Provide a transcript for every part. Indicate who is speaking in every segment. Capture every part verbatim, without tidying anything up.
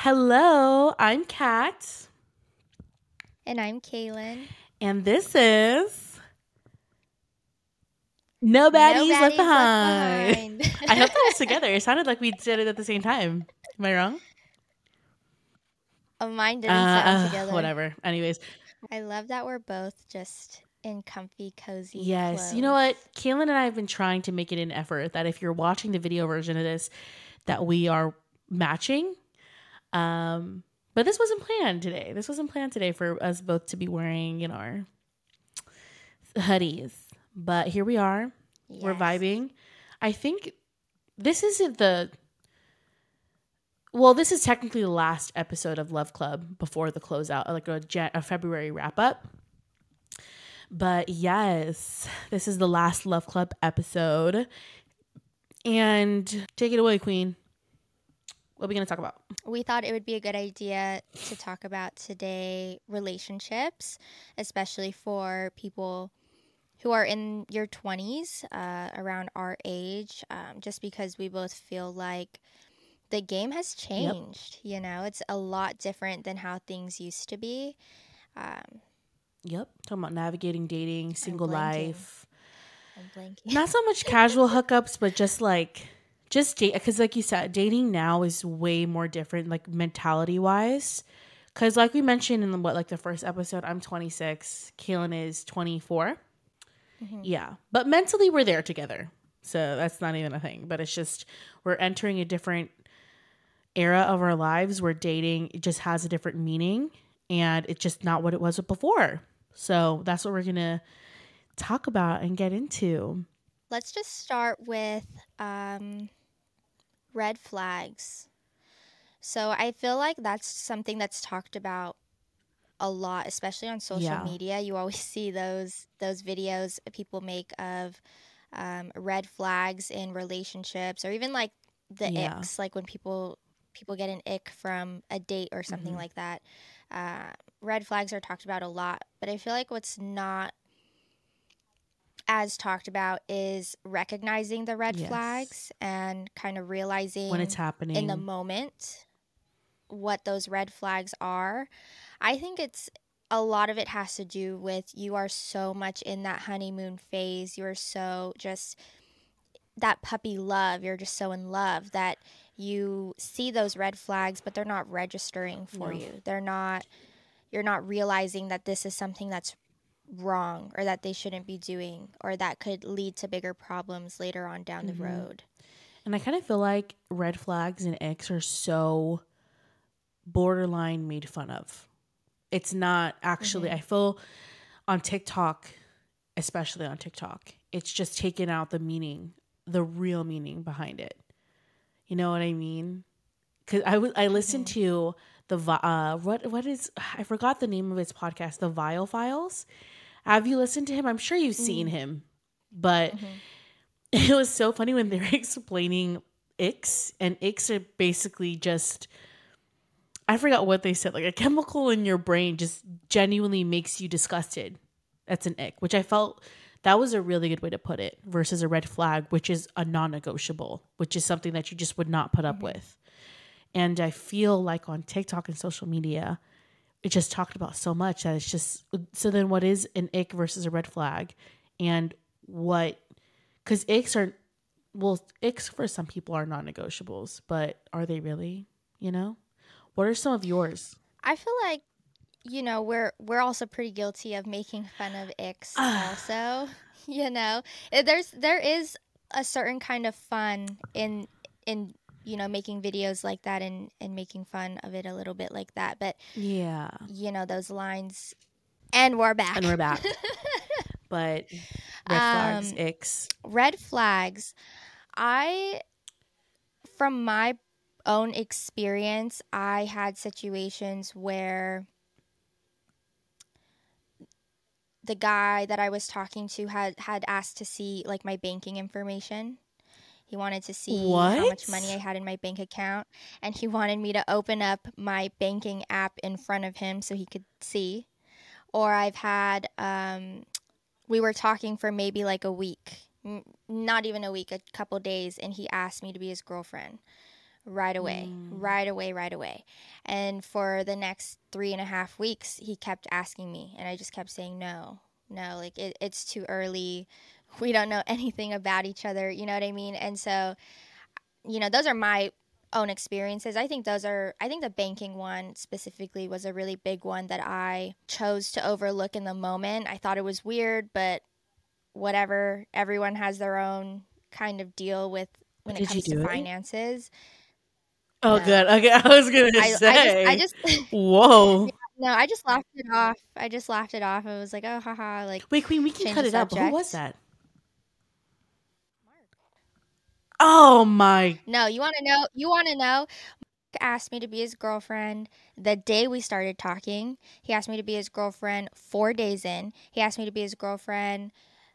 Speaker 1: Hello, I'm Kat.
Speaker 2: And I'm Kaylin.
Speaker 1: And this is No
Speaker 2: No
Speaker 1: Baddies Left
Speaker 2: Baddies Left
Speaker 1: Behind.
Speaker 2: Behind.
Speaker 1: I hope that was together. It sounded like we did it at the same time. Am I wrong?
Speaker 2: Oh, mine
Speaker 1: Uh,
Speaker 2: didn't sound
Speaker 1: uh
Speaker 2: together.
Speaker 1: whatever. Anyways,
Speaker 2: I love that we're both just in comfy, cozy
Speaker 1: yes. You know
Speaker 2: clothes.
Speaker 1: what? Kaylin and I have been trying to make it an effort that if you're watching the video version of this, that we are matching. Um, but this wasn't planned today. This wasn't planned today for us both to be wearing, you know, our hoodies. But here we are. We're
Speaker 2: Yes.
Speaker 1: vibing. I think this isn't the well, this is technically the last episode of Love Club before the closeout, like a, Jan- a February wrap up. But yes, this is the last Love Club episode. And take it away, Queen. What are we going to talk about?
Speaker 2: We thought it would be a good idea to talk about today relationships, especially for people who are in your twenties, uh, around our age, um, just because we both feel like the game has
Speaker 1: Yep.
Speaker 2: changed. You know, it's a lot different than how things used to be. Um,
Speaker 1: Yep. Talking about navigating dating, single
Speaker 2: blanking.
Speaker 1: life.
Speaker 2: I'm blanking.
Speaker 1: Not so much casual hookups, but just like, just date. Because, like you said, dating now is way more different, like mentality wise. Because, like we mentioned in the, what, like the first episode, I'm twenty-six, Kaylin is twenty-four.
Speaker 2: Mm-hmm.
Speaker 1: Yeah. But mentally, we're there together. So that's not even a thing. But it's just, we're entering a different era of our lives where dating just has a different meaning. And it's just not what it was before. So that's what we're going to talk about and get into.
Speaker 2: Let's just start with um, red flags. So I feel like that's something that's talked about a lot, especially on social
Speaker 1: Yeah.
Speaker 2: media. You always see those those videos people make of um, red flags in relationships, or even like the
Speaker 1: Yeah.
Speaker 2: icks, like when people people get an ick from a date or something
Speaker 1: Mm-hmm.
Speaker 2: like that. Uh, red flags are talked about a lot, but I feel like what's not as talked about is recognizing the red
Speaker 1: Yes.
Speaker 2: flags and kind of
Speaker 1: When it's
Speaker 2: realizing in the
Speaker 1: happening.
Speaker 2: moment what those red flags are. I think it's a lot of it has to do with you are so much in that honeymoon phase. You're so just that puppy love. You're just so in love that you see those red flags, but they're not registering for
Speaker 1: No.
Speaker 2: you. They're not, you're not realizing that this is something that's wrong or that they shouldn't be doing or that could lead to bigger problems later on down the
Speaker 1: Mm-hmm.
Speaker 2: road.
Speaker 1: And I kind of feel like red flags and icks are so borderline made fun of. It's not actually,
Speaker 2: Mm-hmm.
Speaker 1: I feel on TikTok, especially on TikTok, it's just taken out the meaning, the real meaning behind it. You know what I mean? Because I was I listened
Speaker 2: Mm-hmm.
Speaker 1: to the uh what what is I forgot the name of his podcast, the Vile Files. Have you listened to him? I'm sure you've seen him, but
Speaker 2: Mm-hmm.
Speaker 1: it was so funny when they were explaining icks, and icks are basically just I forgot what they said, like a chemical in your brain just genuinely makes you disgusted. That's an ick, which I felt that was a really good way to put it versus a red flag, which is a non-negotiable, which is something that you just would not put up
Speaker 2: Mm-hmm.
Speaker 1: with. And I feel like on TikTok and social media, it just talked about so much that it's just so then what is an ick versus a red flag, and what because icks are well icks for some people are non-negotiables, but are they really? You know, what are some of yours?
Speaker 2: I feel like you know we're we're also pretty guilty of making fun of icks also. You know, Eh, there's there is a certain kind of fun in in you know making videos like that and and making fun of it a little bit like that, but
Speaker 1: Yeah,
Speaker 2: you know those lines. And we're
Speaker 1: and
Speaker 2: back.
Speaker 1: we're back, but red flags,
Speaker 2: um
Speaker 1: icks.
Speaker 2: red flags. I From my own experience, I had situations where the guy that I was talking to had had asked to see like my banking information. He wanted to see how much money I
Speaker 1: What?
Speaker 2: had in my bank account, and he wanted me to open up my banking app in front of him so he could see. Or I've had um we were talking for maybe like a week, n- not even a week, a couple days, and he asked me to be his girlfriend. right away,
Speaker 1: Mm.
Speaker 2: right away, right away. And for the next three and a half weeks, he kept asking me, and I just kept saying no, no, like it, it's too early. We don't know anything about each other. You know what I mean? And so, you know, those are my own experiences. I think those are, I think the banking one specifically was a really big one that I chose to overlook in the moment. I thought it was weird, but whatever. Everyone has their own kind of deal with when it
Speaker 1: Did you
Speaker 2: comes to
Speaker 1: do it?
Speaker 2: finances.
Speaker 1: Oh,
Speaker 2: No.
Speaker 1: good. Okay, I was gonna
Speaker 2: I I just I
Speaker 1: say.
Speaker 2: just
Speaker 1: Whoa.
Speaker 2: yeah, no, I just laughed it off. I just laughed it off. I was like, "Oh, haha," like
Speaker 1: Wait, Queen, we can
Speaker 2: change
Speaker 1: cut
Speaker 2: the
Speaker 1: it out, but who was
Speaker 2: subject.
Speaker 1: that? Oh my.
Speaker 2: No, you want to know? You want to know? Mark asked me to be his girlfriend the day we started talking. He asked me to be his girlfriend four days in. He asked me to be his girlfriend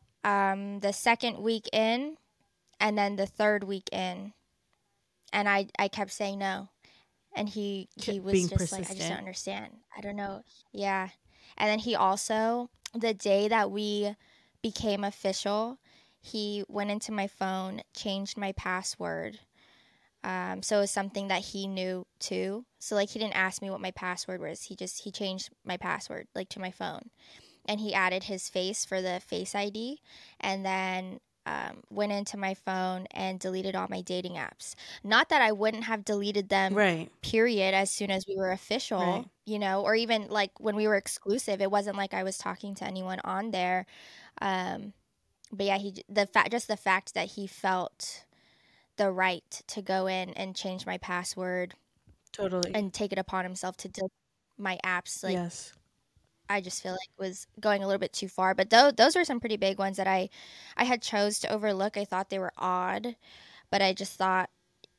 Speaker 2: um the second week in, and then the third week in. And I I kept saying no. And he he
Speaker 1: Kept
Speaker 2: was
Speaker 1: being
Speaker 2: just like, I just don't
Speaker 1: persistent.
Speaker 2: understand. I don't know. Yeah. And then he also, the day that we became official, he went into my phone, changed my password. Um, so it was something that he knew too. So like he didn't ask me what my password was. He just he changed my password like to my phone, and he added his face for the Face I D, and then um, went into my phone and deleted all my dating apps. Not that I wouldn't have deleted them,
Speaker 1: Right.
Speaker 2: period, as soon as we were
Speaker 1: Right.
Speaker 2: official, you know, or even like when we were exclusive. It wasn't like I was talking to anyone on there. Um, but yeah, he the fact just the fact that he felt the right to go in and change my password
Speaker 1: Totally.
Speaker 2: and take it upon himself to delete my apps, like
Speaker 1: Yes.
Speaker 2: I just feel like was going a little bit too far. But those those were some pretty big ones that I I had chose to overlook. I thought they were odd, but I just thought,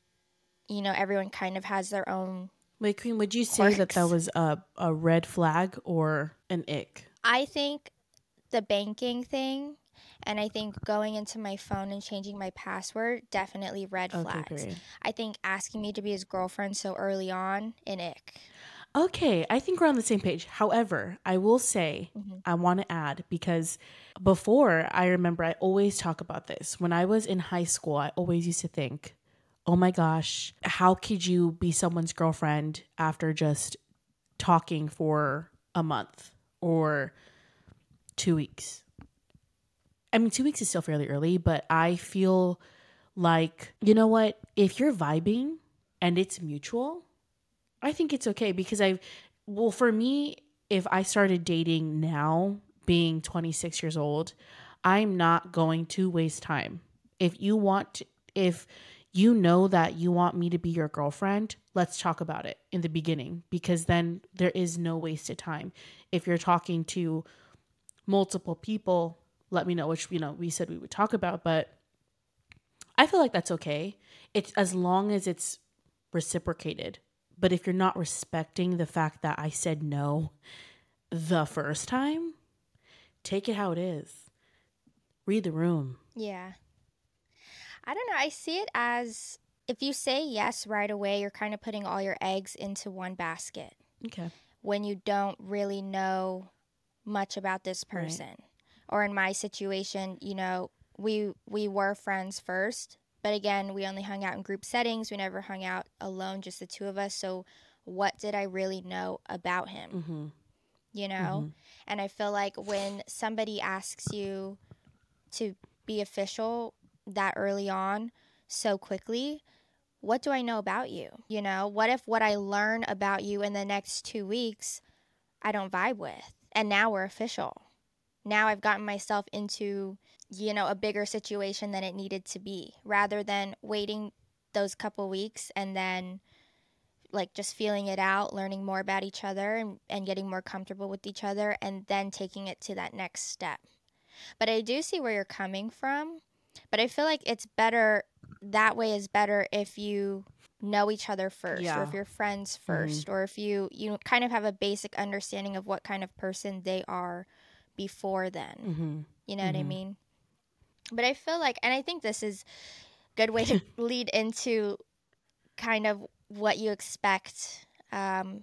Speaker 2: you know, everyone kind of has their own
Speaker 1: Wait, Queen, would you say that that
Speaker 2: quirks.
Speaker 1: was a, a red flag or an ick?
Speaker 2: I think the banking thing, and I think going into my phone and changing my password, definitely red
Speaker 1: Okay,
Speaker 2: flags.
Speaker 1: great.
Speaker 2: I think asking me to be his girlfriend so early on, an ick.
Speaker 1: Okay, I think we're on the same page. However, I will say,
Speaker 2: Mm-hmm.
Speaker 1: I want to add because before I remember I always talk about this. When I was in high school, I always used to think, oh my gosh, how could you be someone's girlfriend after just talking for a month or two weeks? I mean, two weeks is still fairly early, but I feel like, you know what? If you're vibing and it's mutual, I think it's okay because I've, well, for me, if I started dating now, being twenty-six years old, I'm not going to waste time. If you want, to, if you know that you want me to be your girlfriend, let's talk about it in the beginning because then there is no wasted time. If you're talking to multiple people, let me know, which, you know, we said we would talk about, but I feel like that's okay. It's as long as it's reciprocated. But if you're not respecting the fact that I said no the first time, take it how it is. Read the room.
Speaker 2: Yeah. I don't know. I see it as if you say yes right away, you're kind of putting all your eggs into one basket
Speaker 1: Okay.
Speaker 2: when you don't really know much about this
Speaker 1: Right.
Speaker 2: person. Or in my situation, you know, we we were friends first, but again, we only hung out in group settings. We never hung out alone, just the two of us. So what did I really know about him?
Speaker 1: Mm-hmm.
Speaker 2: You know?
Speaker 1: Mm-hmm.
Speaker 2: And I feel like when somebody asks you to be official that early on so quickly, what do I know about you? You know, what if what I learn about you in the next two weeks I don't vibe with? And now we're official. Now I've gotten myself into, you know, a bigger situation than it needed to be, rather than waiting those couple weeks and then like just feeling it out, learning more about each other and, and getting more comfortable with each other, and then taking it to that next step. But I do see where you're coming from. But I feel like it's better, that way is better if you know each other first, or
Speaker 1: Yeah.
Speaker 2: if you're friends
Speaker 1: Mm-hmm.
Speaker 2: 1st or if you you kind of have a basic understanding of what kind of person they are before then.
Speaker 1: Mm-hmm.
Speaker 2: You know what I
Speaker 1: Mm-hmm.
Speaker 2: mean? But I feel like, and I think this is a good way to lead into kind of what you expect um,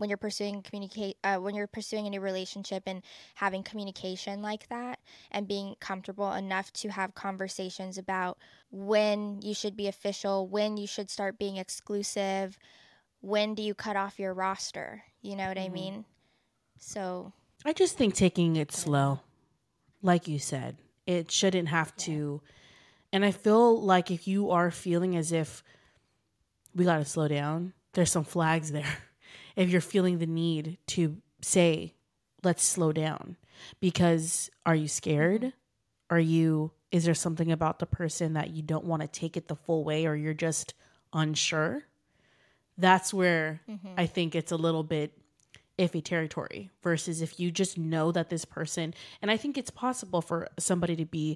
Speaker 2: when you're pursuing communicate uh, when you're pursuing a new relationship and having communication like that and being comfortable enough to have conversations about when you should be official, when you should start being exclusive, when do you cut off your roster, you know what I mean? So
Speaker 1: I just think taking it
Speaker 2: I don't know.
Speaker 1: slow, like you said, it shouldn't have to. And I feel like if you are feeling as if we got to slow down, there's some flags there. If you're feeling the need to say, let's slow down, because are you scared? Are you, is there something about the person that you don't want to take it the full way, or you're just unsure? That's where I think it's a little bit iffy territory versus if you just know that this person, and I think it's possible for somebody to be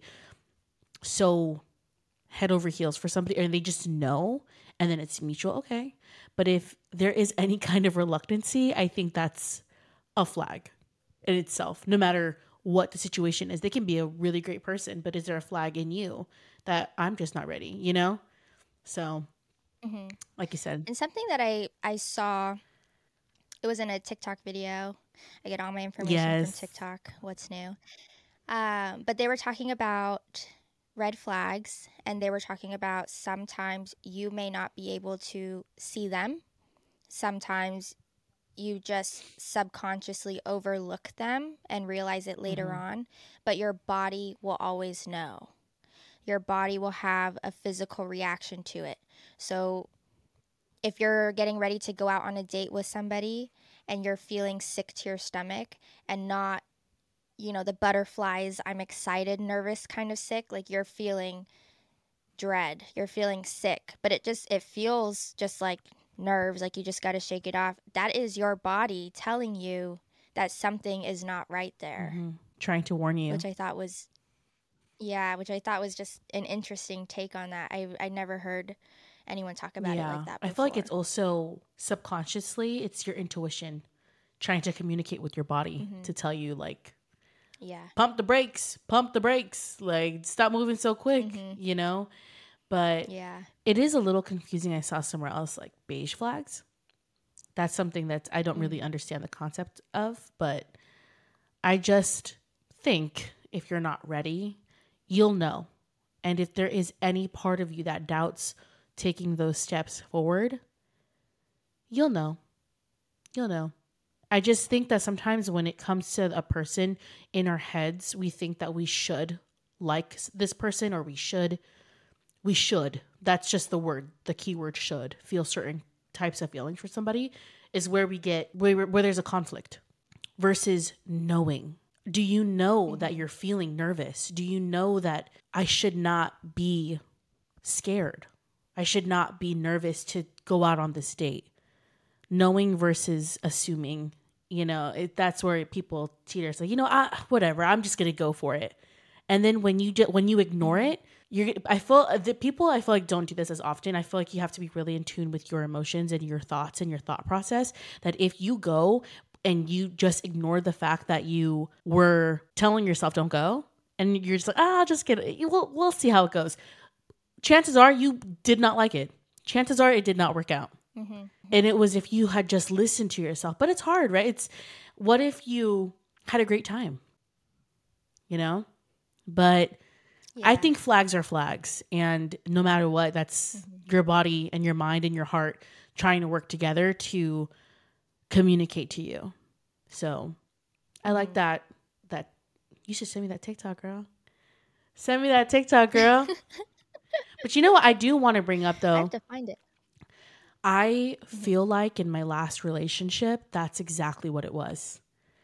Speaker 1: so head over heels for somebody and they just know and then it's mutual, okay. But if there is any kind of reluctancy, I think that's a flag in itself, no matter what the situation is. They can be a really great person, but is there a flag in you that I'm just not ready, you know? So,
Speaker 2: Mm-hmm.
Speaker 1: like you said.
Speaker 2: And something that I, I saw, it was in a TikTok video. I get all my information from
Speaker 1: Yes.
Speaker 2: TikTok. What's new? Um, but they were talking about red flags, and they were talking about sometimes you may not be able to see them. Sometimes you just subconsciously overlook them and realize it later
Speaker 1: Mhm.
Speaker 2: on, but your body will always know. Your body will have a physical reaction to it. So if you're getting ready to go out on a date with somebody and you're feeling sick to your stomach and not, you know, the butterflies, I'm excited, nervous kind of sick, like you're feeling dread, you're feeling sick, but it just, it feels just like nerves, like you just got to shake it off. That is your body telling you that something is not right there,
Speaker 1: Mhm. Trying to warn you.
Speaker 2: which I thought was, yeah, which I thought was just an interesting take on that. I, I never heard anyone talk about it
Speaker 1: Yeah.
Speaker 2: like that
Speaker 1: I feel like
Speaker 2: before.
Speaker 1: it's also subconsciously, it's your intuition trying to communicate with your body
Speaker 2: Mm-hmm.
Speaker 1: to tell you, like,
Speaker 2: Yeah.
Speaker 1: pump the brakes, pump the brakes, like, stop moving so quick,
Speaker 2: Mm-hmm.
Speaker 1: you know? But
Speaker 2: Yeah.
Speaker 1: it is a little confusing. I saw somewhere else, like, beige flags. That's something that I don't
Speaker 2: Mm.
Speaker 1: really understand the concept of, but I just think if you're not ready, you'll know. And if there is any part of you that doubts taking those steps forward, you'll know. You'll know. I just think that sometimes when it comes to a person in our heads, we think that we should like this person or we should, we should. That's just the word, the keyword should feel certain types of feelings for somebody is where we get, where, where there's a conflict versus knowing. Do you know that
Speaker 2: Mm-hmm.
Speaker 1: you're feeling nervous? Do you know that I should not be scared? I should not be nervous to go out on this date. Knowing versus assuming, you know, it, that's where people teeter. It's like, you know, I, whatever, I'm just going to go for it. And then when you do, when you ignore
Speaker 2: Mm-hmm.
Speaker 1: it, you're, I feel the people I feel like don't do this as often. I feel like you have to be really in tune with your emotions and your thoughts and your thought process. That if you go and you just ignore the fact that you were telling yourself don't go, and you're just like, ah, I'll just get it. We'll, we'll see how it goes. Chances are you did not like it. Chances are it did not work out.
Speaker 2: Mm-hmm.
Speaker 1: And it was if you had just listened to yourself. But it's hard, right? It's what if you had a great time, you know? But
Speaker 2: Yeah.
Speaker 1: I think flags are flags. And no matter what, that's
Speaker 2: Mm-hmm.
Speaker 1: your body and your mind and your heart trying to work together to communicate to you. So I like
Speaker 2: Mm-hmm.
Speaker 1: that. That you should send me that TikTok, girl. Send me that TikTok, girl. But you know what I do want to bring up
Speaker 2: I have
Speaker 1: though?
Speaker 2: to find it.
Speaker 1: I
Speaker 2: Mm-hmm.
Speaker 1: feel like in my last relationship, that's exactly what it was.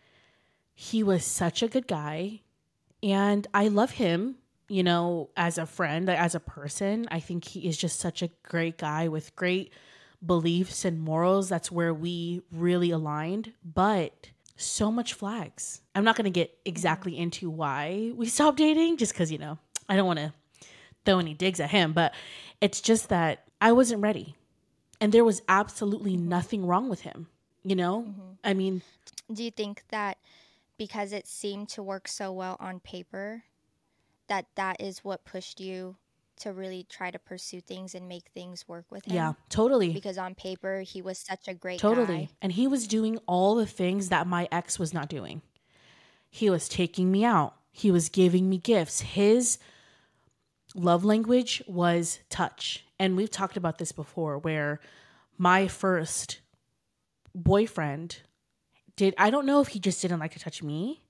Speaker 1: He was such a good guy and I love him, you know, as a friend, as a person. I think he is just such a great guy with great beliefs and morals. That's where we really aligned, but so much flags. I'm not going to get
Speaker 2: Mm-hmm.
Speaker 1: exactly into why we stopped dating just cuz, you know, I don't want to throw any digs at him, but it's just that I wasn't ready. And there was absolutely
Speaker 2: Mm-hmm.
Speaker 1: nothing wrong with him, you know?
Speaker 2: Mm-hmm.
Speaker 1: I mean,
Speaker 2: Do you think that because it seemed to work so well on paper, that that is what pushed you to really try to pursue things and make things work with him.
Speaker 1: Yeah, totally.
Speaker 2: Because on paper, he was such a great
Speaker 1: Totally.
Speaker 2: guy.
Speaker 1: And he was doing all the things that my ex was not doing. He was taking me out. He was giving me gifts. His love language was touch. And we've talked about this before, where my first boyfriend did, I don't know if he just didn't like to touch me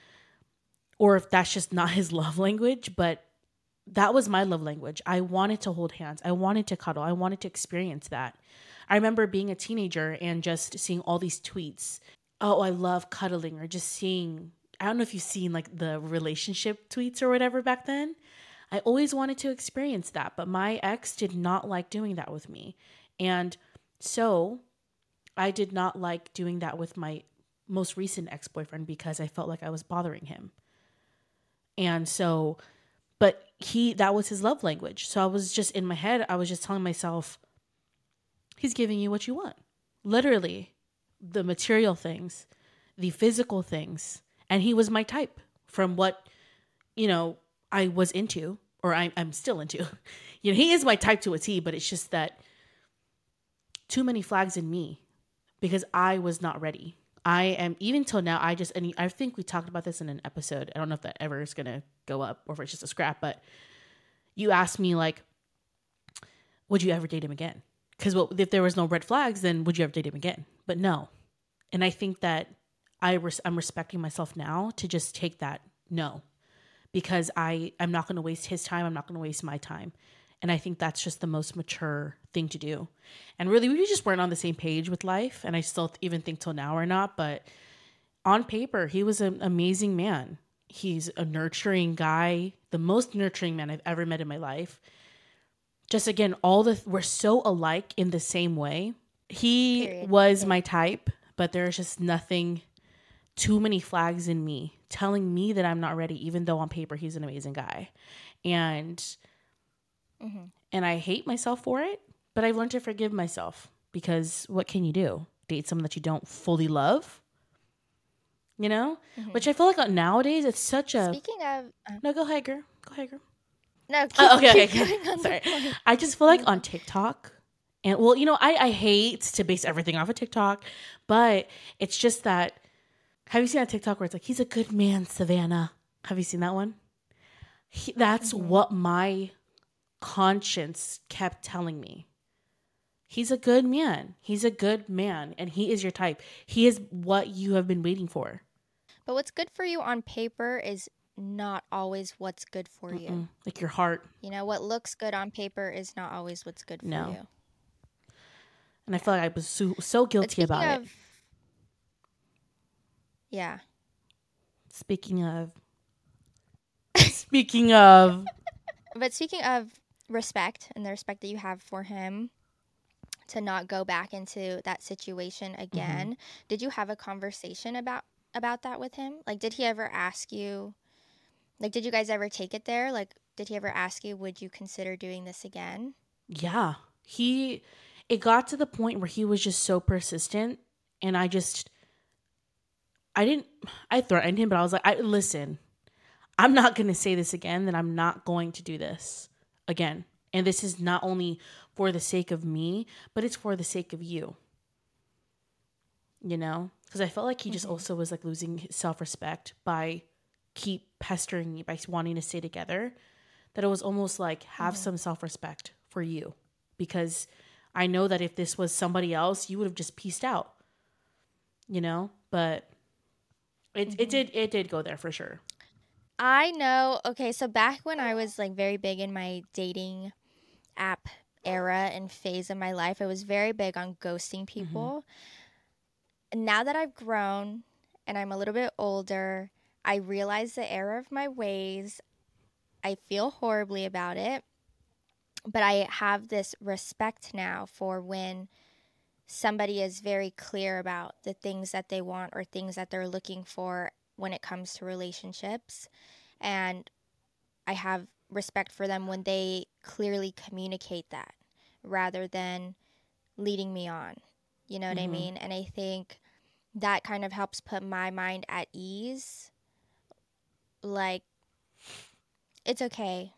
Speaker 1: or if that's just not his love language, but that was my love language. I wanted to hold hands. I wanted to cuddle. I wanted to experience that. I remember being a teenager and just seeing all these tweets. Oh, I love cuddling, or just seeing, I don't know if you've seen like the relationship tweets or whatever back then. I always wanted to experience that, but my ex did not like doing that with me. And so I did not like doing that with my most recent ex-boyfriend because I felt like I was bothering him. And so, but he, that was his love language. So I was just in my head, I was just telling myself, he's giving you what you want. Literally, the material things, the physical things. And he was my type from what, you know, I was into, or I, I'm still into. You know, he is my type to a T, but it's just that too many flags in me because I was not ready. I am, even till now, I just, and I think we talked about this in an episode. I don't know if that ever is going to go up or if it's just a scrap, but you asked me, like, would you ever date him again? Because well, if there was no red flags, then would you ever date him again? But no. And I think that I res- I'm respecting myself now to just take that no. Because I, I'm not going to waste his time. I'm not going to waste my time. And I think that's just the most mature thing to do. And really, we just weren't on the same page with life. And I still even think till now we're not. But on paper, he was an amazing man. He's a nurturing guy, the most nurturing man I've ever met in my life. Just again, all the, we're so alike in the same way. He
Speaker 2: Period.
Speaker 1: was
Speaker 2: Yeah.
Speaker 1: my type, but there's just nothing, too many flags in me telling me that I'm not ready, even though on paper he's an amazing guy. And mm-hmm. and I hate myself for it, but I've learned to forgive myself because what can you do? Date someone that you don't fully love? You know? Mm-hmm. Which I feel like nowadays it's such a...
Speaker 2: Speaking of... Uh,
Speaker 1: no, go ahead, girl. Go ahead, girl.
Speaker 2: No, keep,
Speaker 1: oh, okay,
Speaker 2: keep
Speaker 1: okay.
Speaker 2: going on
Speaker 1: Sorry.
Speaker 2: the point.
Speaker 1: I just feel like on TikTok, and well, you know, I, I hate to base everything off of TikTok, but it's just that, have you seen that TikTok where it's like, he's a good man, Savannah? Have you seen that one? He, that's mm-hmm. what my conscience kept telling me. He's a good man. He's a good man, and he is your type. He is what you have been waiting for.
Speaker 2: But what's good for you on paper is not always what's good for Mm-mm. you.
Speaker 1: Like your heart.
Speaker 2: You know, what looks good on paper is not always what's good for
Speaker 1: no.
Speaker 2: you.
Speaker 1: And I feel like I was so, so guilty about
Speaker 2: of,
Speaker 1: it.
Speaker 2: Yeah.
Speaker 1: Speaking of. speaking of.
Speaker 2: But speaking of respect and the respect that you have for him, to not go back into that situation again, mm-hmm. did you have a conversation about about that with him? Like, did he ever ask you, like, did you guys ever take it there? Like, did he ever ask you, would you consider doing this again?
Speaker 1: Yeah. He, it got to the point where he was just so persistent, and I just, I didn't, I threatened him, but I was like, I listen, I'm not going to say this again, then I'm not going to do this again. And this is not only for the sake of me, but it's for the sake of you. You know? Because I felt like he just mm-hmm. also was like losing his self-respect by keep pestering me, by wanting to stay together. That it was almost like, have mm-hmm. some self-respect for you. Because I know that if this was somebody else, you would have just pieced out. You know? But it mm-hmm. it did it did go there for sure.
Speaker 2: I know. Okay, so back when I was like very big in my dating app era and phase of my life, I was very big on ghosting people. Mm-hmm. Now that I've grown and I'm a little bit older, I realize the error of my ways. I feel horribly about it, but I have this respect now for when somebody is very clear about the things that they want or things that they're looking for when it comes to relationships. And I have respect for them when they clearly communicate that rather than leading me on. You know what mm-hmm. I mean? And I think that kind of helps put my mind at ease. Like, it's okay.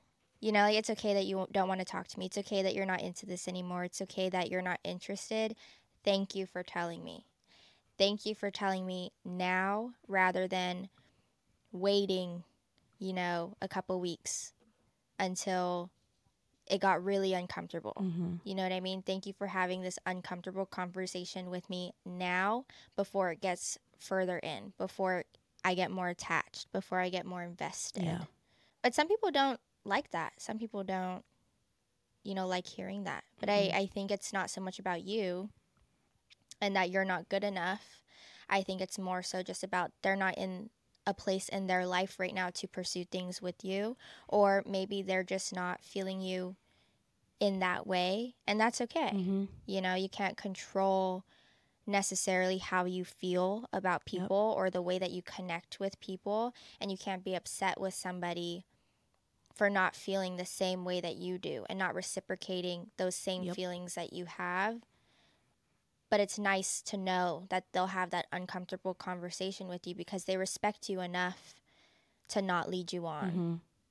Speaker 2: You know, like, it's okay that you don't want to talk to me. It's okay that you're not into this anymore. It's okay that you're not interested. Thank you for telling me. Thank you for telling me now rather than waiting, you know, a couple weeks until it got really uncomfortable.
Speaker 1: Mm-hmm.
Speaker 2: You know what I mean? Thank you for having this uncomfortable conversation with me now before it gets further in, before I get more attached, before I get more invested.
Speaker 1: Yeah.
Speaker 2: But some people don't like that. Some people don't, you know, like hearing that. But
Speaker 1: Mhm.
Speaker 2: I, I think it's not so much about you and that you're not good enough. I think it's more so just about they're not in a place in their life right now to pursue things with you, or maybe they're just not feeling you in that way, and that's okay.
Speaker 1: Mm-hmm.
Speaker 2: You know, you can't control necessarily how you feel about people yep. or the way that you connect with people, and you can't be upset with somebody for not feeling the same way that you do and not reciprocating those same yep. feelings that you have. But it's nice to know that they'll have that uncomfortable conversation with you because they respect you enough to not lead you on.
Speaker 1: Mm-hmm.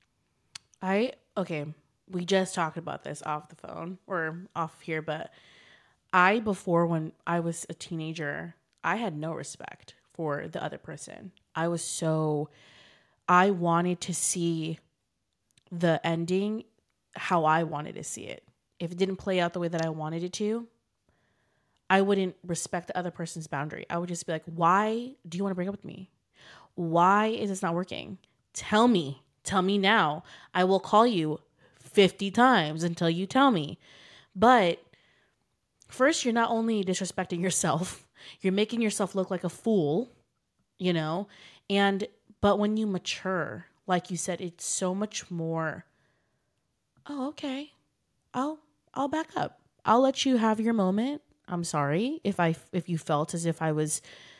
Speaker 1: I, okay, we just talked about this off the phone or off here, but I, before when I was a teenager, I had no respect for the other person. I was so, I wanted to see the ending how I wanted to see it. If it didn't play out the way that I wanted it to, I wouldn't respect the other person's boundary. I would just be like, why do you want to break up with me? Why is this not working? Tell me. Tell me now. I will call you fifty times until you tell me. But first, you're not only disrespecting yourself, you're making yourself look like a fool, you know? And, but when you mature, like you said, it's so much more, oh, okay. I'll, I'll back up. I'll let you have your moment. I'm sorry if I, if you felt as if I was,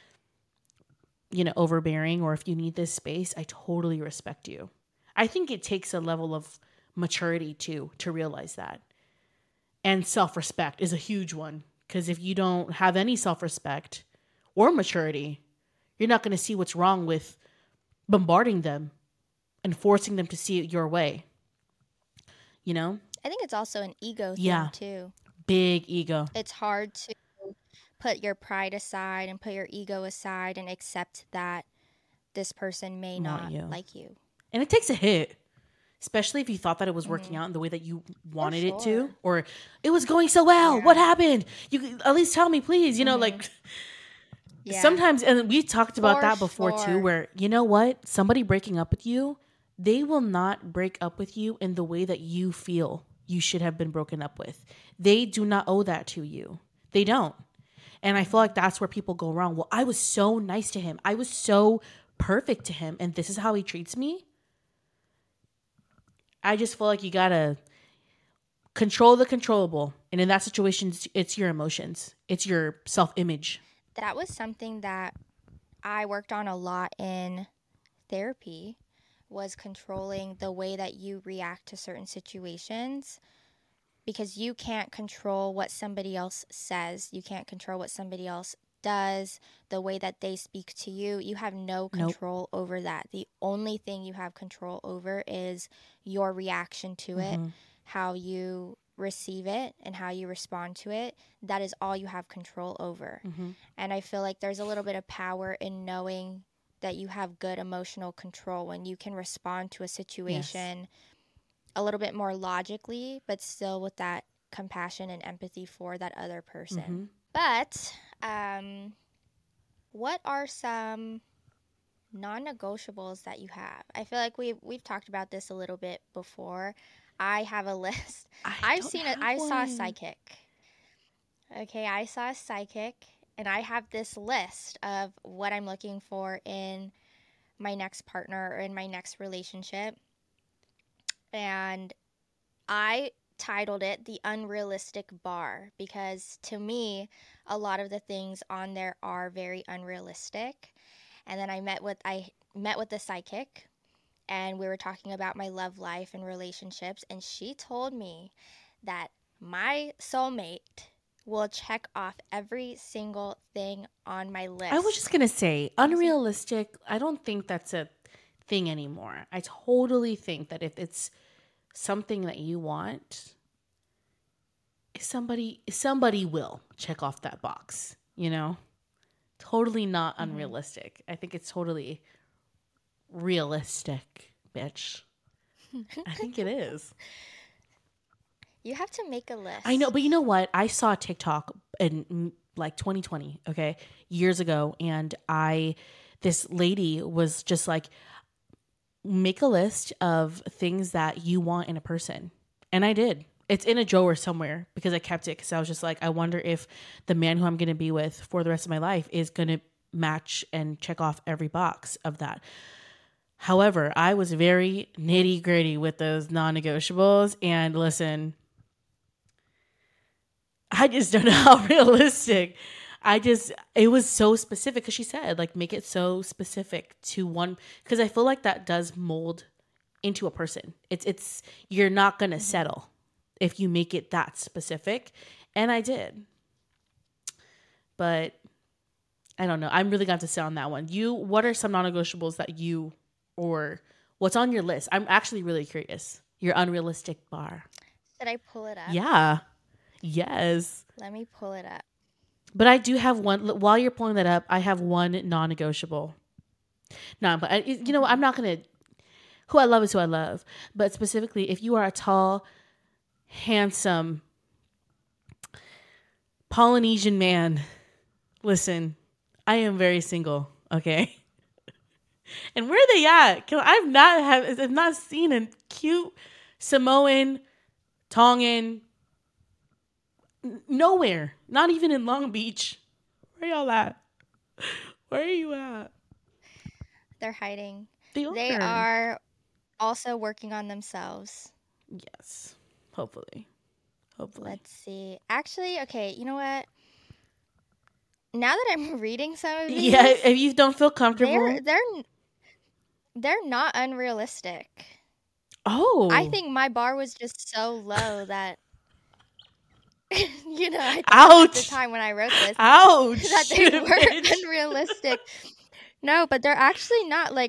Speaker 1: you know, overbearing, or if you need this space, I totally respect you. I think it takes a level of maturity too, to realize that. And self-respect is a huge one. Because if you don't have any self-respect or maturity, you're not going to see what's wrong with bombarding them and forcing them to see it your way. You know?
Speaker 2: I think it's also an ego thing
Speaker 1: yeah.
Speaker 2: too.
Speaker 1: Big ego.
Speaker 2: It's hard to put your pride aside and put your ego aside and accept that this person may not, not you. like you.
Speaker 1: And it takes a hit. Especially if you thought that it was working mm-hmm. out in the way that you wanted sure. it to, or it was going so well. Yeah. What happened? You at least tell me, please. You mm-hmm. know, like yeah. sometimes, and we talked about For that before sure. too, where, you know what? Somebody breaking up with you, they will not break up with you in the way that you feel you should have been broken up with. They do not owe that to you. They don't. And I feel like that's where people go wrong. Well, I was so nice to him. I was so perfect to him. And this is how he treats me. I just feel like you gotta control the controllable. And in that situation, it's your emotions. It's your self-image.
Speaker 2: That was something that I worked on a lot in therapy, was controlling the way that you react to certain situations. Because you can't control what somebody else says. You can't control what somebody else does, the way that they speak to you. You have no control nope. over that. The only thing you have control over is your reaction to mm-hmm. it, how you receive it, and how you respond to it. That is all you have control over. Mm-hmm. And I feel like there's a little bit of power in knowing that you have good emotional control when you can respond to a situation yes. a little bit more logically, but still with that compassion and empathy for that other person. Mm-hmm. But um, what are some non-negotiables that you have? I feel like we've we've talked about this a little bit before. I have a list.
Speaker 1: I
Speaker 2: I've
Speaker 1: don't
Speaker 2: seen
Speaker 1: have
Speaker 2: it. I
Speaker 1: one.
Speaker 2: saw a psychic. Okay, I saw a psychic, and I have this list of what I'm looking for in my next partner or in my next relationship. And I titled it The Unrealistic Bar because to me, a lot of the things on there are very unrealistic. And then I met with I met with the psychic, and we were talking about my love life and relationships, and she told me that my soulmate will check off every single thing on my list.
Speaker 1: I was just going to say, unrealistic, I don't think that's a thing anymore. I totally think that if it's something that you want, somebody somebody will check off that box, you know? Totally not
Speaker 2: Mm-hmm.
Speaker 1: unrealistic. I think it's totally realistic, bitch. I think it is.
Speaker 2: You have to make a list.
Speaker 1: I know, but you know what? I saw TikTok in mm, like twenty twenty, okay, years ago, and I, this lady was just like, make a list of things that you want in a person, and I did. It's in a drawer somewhere because I kept it because I was just like, I wonder if the man who I'm going to be with for the rest of my life is going to match and check off every box of that. However, I was very nitty gritty with those non-negotiables, and listen, I just don't know how realistic. I just, it was so specific because she said, like, make it so specific to one, because I feel like that does mold into a person. It's, it's, you're not going to settle if you make it that specific. And I did. But I don't know. I'm really going to sit on that one. You, what are some non negotiables that you, or what's on your list? I'm actually really curious. Your unrealistic bar.
Speaker 2: Should I pull it up?
Speaker 1: Yeah. Yes.
Speaker 2: Let me pull it up.
Speaker 1: But I do have one. While you're pulling that up, I have one non-negotiable. No, but I, you know what? I'm not gonna. Who I love is who I love. But specifically, if you are a tall, handsome Polynesian man, listen, I am very single. Okay. And where are they at? I've not have. I've not seen a cute Samoan, Tongan. Nowhere. Not even in Long Beach. Where y'all at? Where are you at?
Speaker 2: They're hiding.
Speaker 1: They are.
Speaker 2: They are also working on themselves.
Speaker 1: Yes. Hopefully. Hopefully.
Speaker 2: Let's see. Actually, okay, you know what? Now that I'm reading some of these,
Speaker 1: yeah, if you don't feel comfortable.
Speaker 2: They're they're they're not unrealistic.
Speaker 1: Oh.
Speaker 2: I think my bar was just so low that you know, I
Speaker 1: Ouch.
Speaker 2: at the time when I wrote this,
Speaker 1: Ouch.
Speaker 2: that they weren't unrealistic. No, but they're actually not like.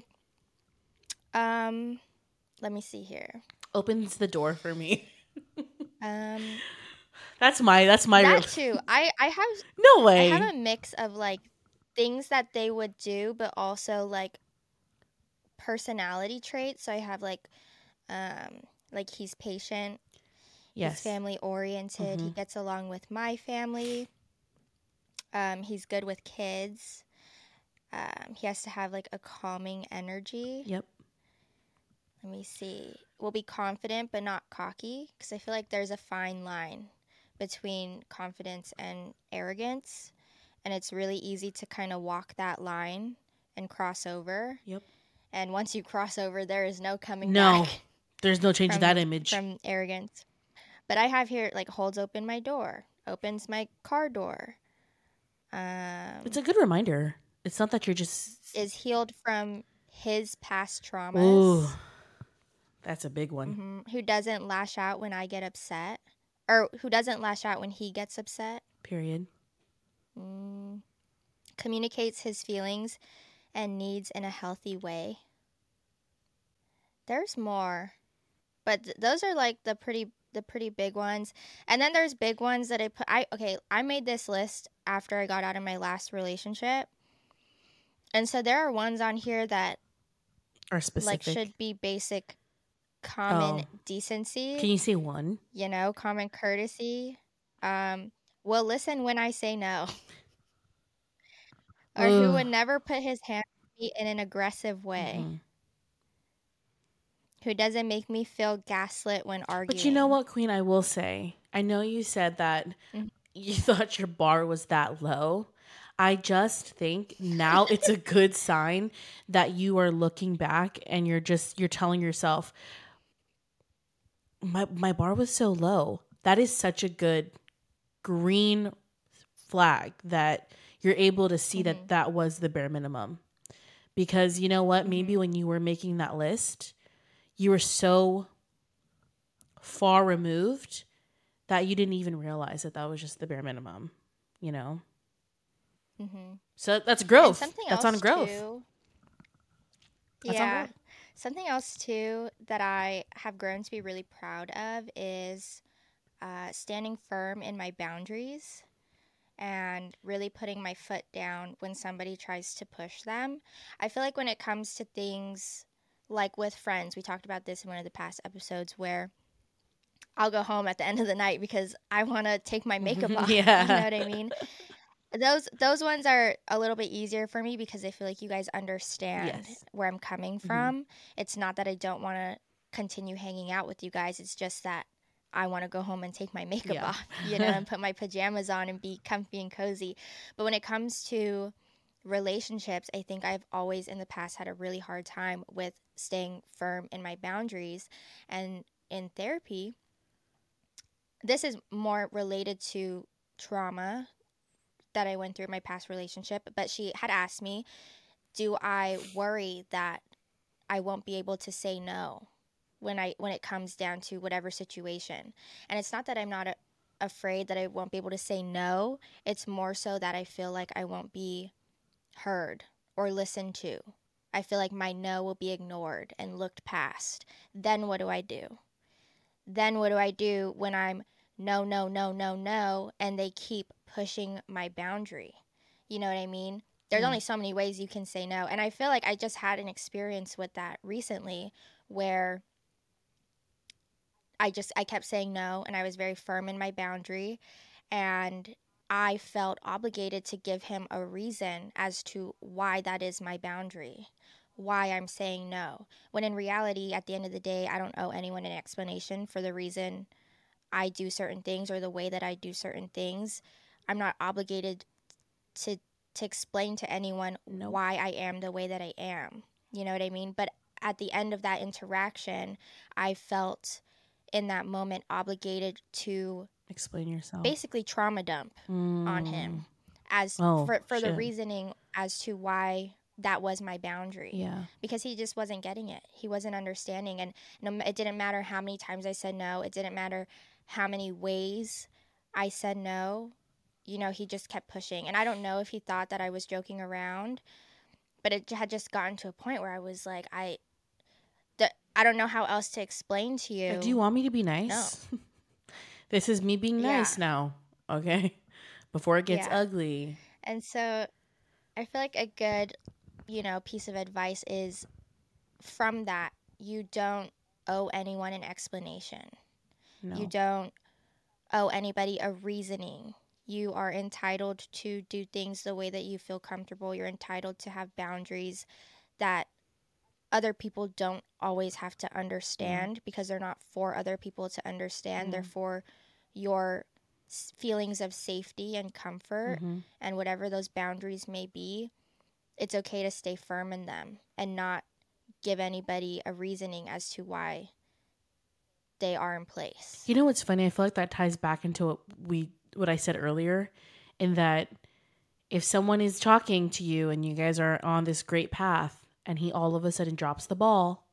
Speaker 2: Um, let me see here.
Speaker 1: Opens the door for me.
Speaker 2: Um,
Speaker 1: that's my that's my.
Speaker 2: That
Speaker 1: real...
Speaker 2: too. I I have
Speaker 1: no way.
Speaker 2: I have a mix of like things that they would do, but also like personality traits. So I have like, um, like he's patient.
Speaker 1: Yes.
Speaker 2: He's family oriented.
Speaker 1: Mm-hmm.
Speaker 2: He gets along with my family. Um, he's good with kids. Um, he has to have like a calming energy.
Speaker 1: Yep.
Speaker 2: Let me see. Will be confident but not cocky, because I feel like there's a fine line between confidence and arrogance, and it's really easy to kind of walk that line and cross over.
Speaker 1: Yep.
Speaker 2: And once you cross over, there is no coming
Speaker 1: no,
Speaker 2: back.
Speaker 1: There's no change
Speaker 2: from,
Speaker 1: in that image.
Speaker 2: From arrogance. But I have here, like, holds open my door, opens my car door. Um,
Speaker 1: it's a good reminder. It's not that you're just...
Speaker 2: Is healed from his past traumas.
Speaker 1: Ooh, that's a big one.
Speaker 2: Mm-hmm. Who doesn't lash out when I get upset. Or who doesn't lash out when he gets upset.
Speaker 1: Period.
Speaker 2: Mm. Communicates his feelings and needs in a healthy way. There's more. But th- those are, like, the pretty... the pretty big ones. And then there's big ones that I put I okay, I made this list after I got out of my last relationship. And so there are ones on here that
Speaker 1: are specific.
Speaker 2: Like should be basic common
Speaker 1: oh.
Speaker 2: decency.
Speaker 1: Can you say one?
Speaker 2: You know, common courtesy. Um, will listen when I say no. Or Ugh. Who would never put his hand on me in an aggressive way. Mm-hmm. Who doesn't make me feel gaslit when arguing.
Speaker 1: But you know what, Queen, I will say, I know you said that mm-hmm. you thought your bar was that low. I just think now it's a good sign that you are looking back and you're just, you're telling yourself, my my bar was so low. That is such a good green flag that you're able to see mm-hmm. that that was the bare minimum. Because you know what, mm-hmm. maybe when you were making that list, you were so far removed that you didn't even realize that that was just the bare minimum, you know? Mm-hmm. So that's growth. That's on growth.
Speaker 2: Too,
Speaker 1: that's
Speaker 2: yeah.
Speaker 1: on growth.
Speaker 2: Something else too that I have grown to be really proud of is uh, standing firm in my boundaries and really putting my foot down when somebody tries to push them. I feel like when it comes to things like with friends, we talked about this in one of the past episodes where I'll go home at the end of the night because I want to take my makeup off.
Speaker 1: Yeah.
Speaker 2: You know what I mean? Those those ones are a little bit easier for me because I feel like you guys understand
Speaker 1: Yes.
Speaker 2: where I'm coming
Speaker 1: Mhm.
Speaker 2: from. It's not that I don't want to continue hanging out with you guys. It's just that I want to go home and take my makeup
Speaker 1: Yeah.
Speaker 2: off, you know, and put my pajamas on and be comfy and cozy. But when it comes to relationships, I think I've always in the past had a really hard time with staying firm in my boundaries. And in therapy, this is more related to trauma that I went through in my past relationship, but she had asked me, do I worry that I won't be able to say no when I when it comes down to whatever situation? And it's not that I'm not a, afraid that I won't be able to say no. It's more so that I feel like I won't be heard or listened to. I feel like my no will be ignored and looked past. Then what do I do? Then what do I do when I'm no, no, no, no, no, and they keep pushing my boundary? You know what I mean? There's
Speaker 1: Yeah.
Speaker 2: only so many ways you can say no. And I feel like I just had an experience with that recently where I just I kept saying no and I was very firm in my boundary and I felt obligated to give him a reason as to why that is my boundary, why I'm saying no. When in reality, at the end of the day, I don't owe anyone an explanation for the reason I do certain things or the way that I do certain things. I'm not obligated to to explain to anyone
Speaker 1: Nope.
Speaker 2: why I am the way that I am. You know what I mean? But at the end of that interaction, I felt in that moment obligated to
Speaker 1: Explain yourself.
Speaker 2: basically trauma dump
Speaker 1: Mm.
Speaker 2: on him as
Speaker 1: Oh,
Speaker 2: for for the
Speaker 1: shit.
Speaker 2: reasoning as to why that was my boundary.
Speaker 1: Yeah.
Speaker 2: Because he just wasn't getting it. He wasn't understanding and no, it didn't matter how many times I said no. It didn't matter how many ways I said no. You know, he just kept pushing. And I don't know if he thought that I was joking around, but it had just gotten to a point where I was like, I the, I don't know how else to explain to you.
Speaker 1: Do you want me to be nice? No. This is me being
Speaker 2: Yeah.
Speaker 1: nice now. Okay. Before it gets
Speaker 2: Yeah.
Speaker 1: ugly.
Speaker 2: And so I feel like a good, you know, piece of advice is from that, you don't owe anyone an explanation.
Speaker 1: No.
Speaker 2: You don't owe anybody a reasoning. You are entitled to do things the way that you feel comfortable. You're entitled to have boundaries that other people don't always have to understand, because they're not for other people to understand.
Speaker 1: Mm.
Speaker 2: They're for your s- feelings of safety and comfort,
Speaker 1: Mm-hmm.
Speaker 2: and whatever those boundaries may be. It's okay to stay firm in them and not give anybody a reasoning as to why they are in place.
Speaker 1: You know what's funny? I feel like that ties back into what we what I said earlier, in that if someone is talking to you and you guys are on this great path and he all of a sudden drops the ball,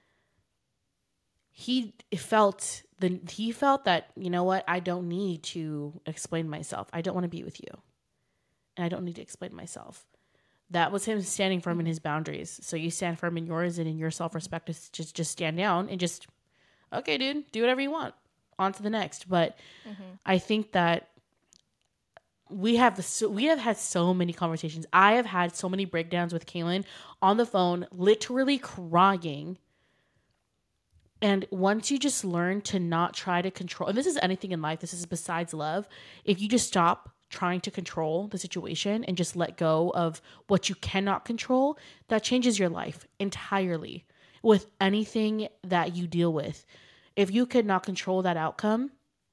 Speaker 1: he felt the he felt that, you know what, I don't need to explain myself. I don't want to be with you. And I don't need to explain myself. That was him standing firm in his boundaries. So you stand firm in yours, and in your self-respect is just just stand down and just, okay, dude, do whatever you want. On to the next. But
Speaker 2: Mm-hmm.
Speaker 1: I think that we have so, we have had so many conversations. I have had so many breakdowns with Kaylin on the phone, literally crying. And once you just learn to not try to control, and this is anything in life, this is besides love, if you just stop trying to control the situation and just let go of what you cannot control, that changes your life entirely with anything that you deal with. If you could not control that outcome,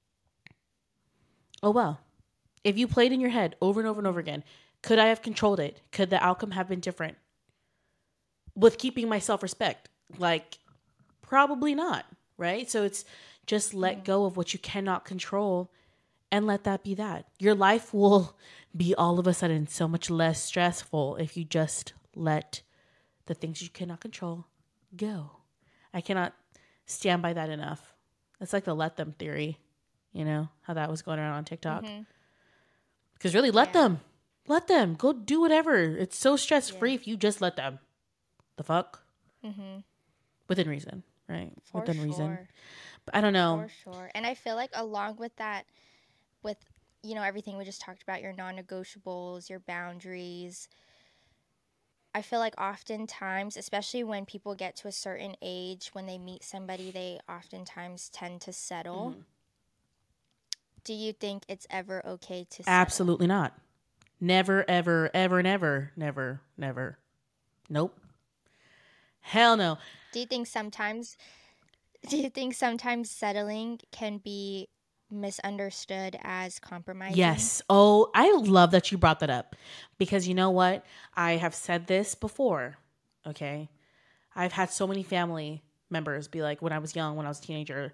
Speaker 1: oh well. If you played in your head over and over and over again, could I have controlled it? Could the outcome have been different? With keeping my self-respect? Like, probably not, right? So it's just let go of what you cannot control and let that be that. Your life will be all of a sudden so much less stressful if you just let the things you cannot control go. I cannot stand by that enough. It's like the let them theory, you know, how that was going around on TikTok. Because mm-hmm. really, let yeah. them. Let them. Go do whatever. It's so stress-free yeah. if you just let them. The fuck?
Speaker 2: Mm-hmm.
Speaker 1: within reason, right?
Speaker 2: For
Speaker 1: Within
Speaker 2: sure.
Speaker 1: reason. But I don't know.
Speaker 2: For sure. And I feel like along with that, with, you know, everything we just talked about, your non-negotiables, your boundaries, I feel like oftentimes, especially when people get to a certain age, when they meet somebody, they oftentimes tend to settle.
Speaker 1: Mm-hmm.
Speaker 2: Do you think it's ever okay to settle?
Speaker 1: Absolutely not. Never, ever, ever, never, never, never. Nope. Hell no.
Speaker 2: Do you think sometimes do you think sometimes settling can be misunderstood as compromising?
Speaker 1: Yes. Oh, I love that you brought that up, because you know what? I have said this before. Okay. I've had so many family members be like, when I was young, when I was a teenager,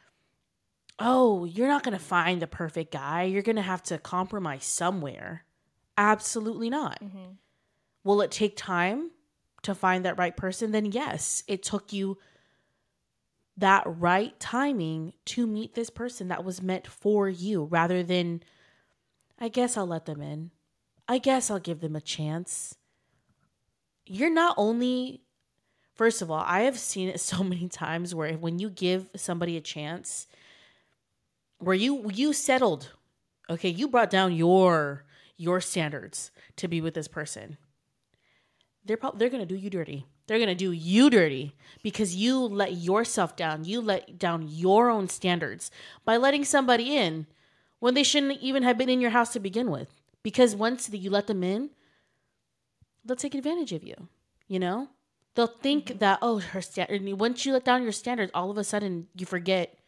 Speaker 1: oh, you're not going to find the perfect guy. You're going to have to compromise somewhere. Absolutely not.
Speaker 2: Mm-hmm.
Speaker 1: Will it take time to find that right person? Then yes, it took you that right timing to meet this person that was meant for you, rather than, I guess I'll let them in. I guess I'll give them a chance. You're not only, first of all, I have seen it so many times where when you give somebody a chance, where you you settled, okay, you brought down your your standards to be with this person. They're probably they're gonna do you dirty. They're gonna do you dirty because you let yourself down. You let down your own standards by letting somebody in when they shouldn't even have been in your house to begin with. Because once you let them in, they'll take advantage of you. You know, they'll think mm-hmm. that, oh, her standard. Once you let down your standards, all of a sudden you forget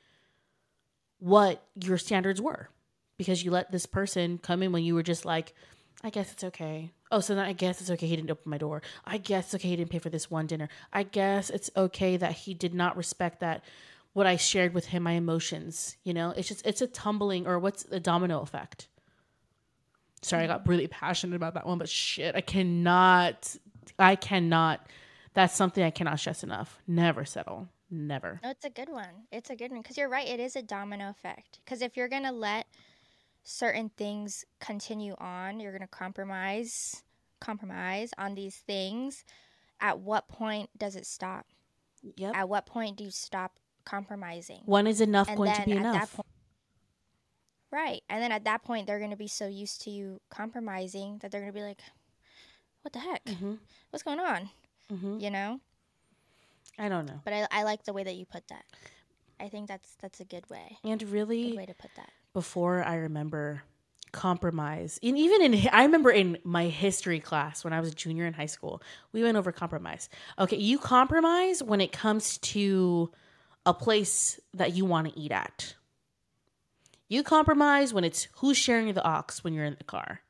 Speaker 1: what your standards were, because you let this person come in when you were just like, I guess it's okay. Oh, so then I guess it's okay he didn't open my door. I guess it's okay he didn't pay for this one dinner. I guess it's okay that he did not respect that what I shared with him, my emotions. You know, it's just, it's a tumbling, or what's the domino effect. Sorry, I got really passionate about that one, but shit, I cannot, I cannot, that's something I cannot stress enough. Never settle. Never.
Speaker 2: No, it's a good one. It's a good one. Because you're right. It is a domino effect. Because if you're going to let certain things continue on, you're going to compromise, compromise on these things. At what point does it stop?
Speaker 1: Yep.
Speaker 2: At what point do you stop compromising?
Speaker 1: When is enough
Speaker 2: and
Speaker 1: going
Speaker 2: then
Speaker 1: to be
Speaker 2: at
Speaker 1: enough?
Speaker 2: That point, right. And then at that point, they're going to be so used to you compromising that they're going to be like, what the heck?
Speaker 1: Mm-hmm.
Speaker 2: What's going on?
Speaker 1: Mm-hmm.
Speaker 2: You know?
Speaker 1: I don't know.
Speaker 2: But I, I like the way that you put that. I think that's that's a good way.
Speaker 1: And really,
Speaker 2: good way to put that.
Speaker 1: Before I remember compromise, and even in, I remember in my history class when I was a junior in high school, we went over compromise. Okay, you compromise when it comes to a place that you want to eat at. You compromise when it's who's sharing the aux when you're in the car.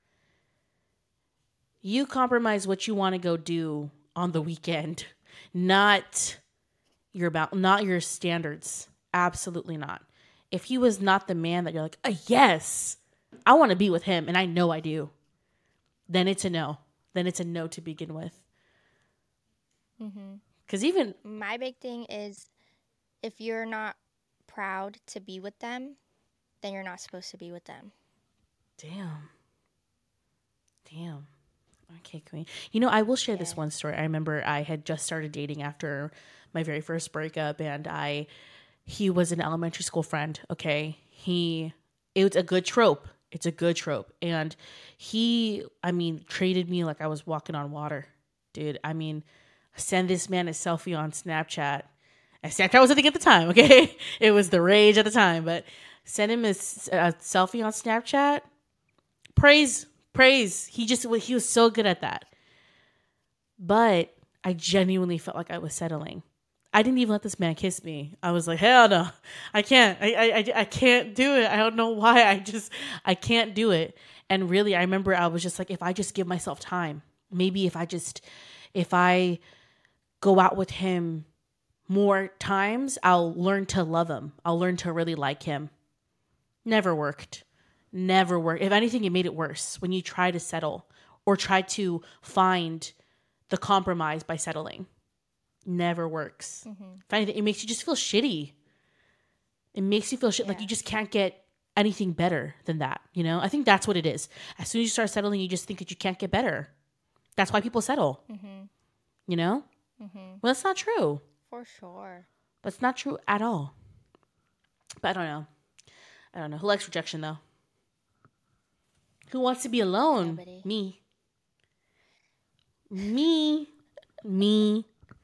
Speaker 1: You compromise what you want to go do on the weekend. Not your about, not your standards. Absolutely not. If he was not the man that you're like, oh, yes, I want to be with him, and I know I do, then it's a no. Then it's a no to begin with. Because mm-hmm. even
Speaker 2: my big thing is, if you're not proud to be with them, then you're not supposed to be with them.
Speaker 1: Damn. Damn. Okay, Queen. You know, I will share yeah. this one story. I remember I had just started dating after my very first breakup, and I, he was an elementary school friend. Okay. He, it was a good trope. It's a good trope. And he, I mean, treated me like I was walking on water, dude. I mean, send this man a selfie on Snapchat. And Snapchat was a thing at the time. Okay. It was the rage at the time, but send him a, a selfie on Snapchat. Praise, praise. He just, he was so good at that. But I genuinely felt like I was settling. I didn't even let this man kiss me. I was like, hell no, I can't. I, I, I can't do it. I don't know why. I just, I can't do it. And really, I remember I was just like, if I just give myself time, maybe if I just, if I go out with him more times, I'll learn to love him. I'll learn to really like him. Never worked. Never worked. If anything, it made it worse when you try to settle or try to find the compromise by settling. Never works. Mm-hmm. If anything, it makes you just feel shitty. It makes you feel shit yeah. like you just can't get anything better than that. You know, I think that's what it is. As soon as you start settling, you just think that you can't get better. That's why people settle. Mm-hmm. You know, mm-hmm. well, that's not true.
Speaker 2: For sure.
Speaker 1: But it's not true at all. But I don't know. I don't know. Who likes rejection though? Who wants to be alone?
Speaker 2: Nobody.
Speaker 1: Me. Me. Me.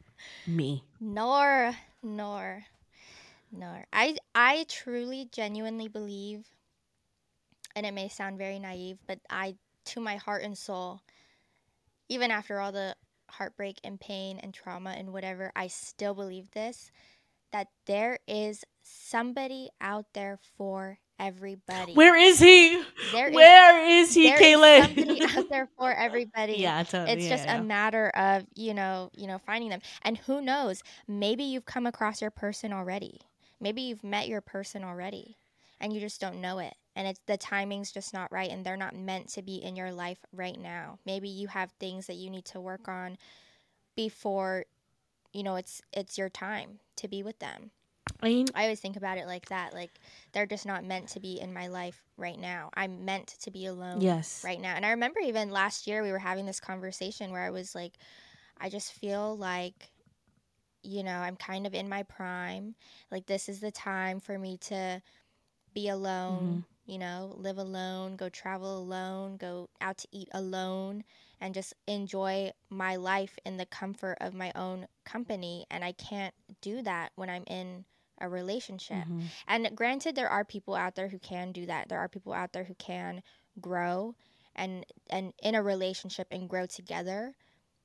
Speaker 1: Me.
Speaker 2: Nor, nor, nor. I, I truly, genuinely believe, and it may sound very naive, but I, to my heart and soul, even after all the heartbreak and pain and trauma and whatever, I still believe this, that there is somebody out there for everybody.
Speaker 1: Where is he?
Speaker 2: There is
Speaker 1: Where is he,
Speaker 2: there is
Speaker 1: Kaylin?
Speaker 2: somebody out there for everybody.
Speaker 1: Yeah, totally.
Speaker 2: It's
Speaker 1: yeah,
Speaker 2: just
Speaker 1: yeah.
Speaker 2: a matter of, you know, you know, finding them. And who knows, maybe you've come across your person already. Maybe you've met your person already and you just don't know it. And it's the timing's just not right and they're not meant to be in your life right now. Maybe you have things that you need to work on before, you know, it's it's your time to be with them.
Speaker 1: I mean,
Speaker 2: I always think about it like that. Like, they're just not meant to be in my life right now. I'm meant to be alone
Speaker 1: yes.
Speaker 2: right now. And I remember even last year we were having this conversation where I was like, I just feel like, you know, I'm kind of in my prime. Like, this is the time for me to be alone,
Speaker 1: Mhm.
Speaker 2: you know, live alone, go travel alone, go out to eat alone, and just enjoy my life in the comfort of my own company. And I can't do that when I'm in a relationship.
Speaker 1: Mhm.
Speaker 2: And granted, there are people out there who can do that. There are people out there who can grow and and in a relationship and grow together.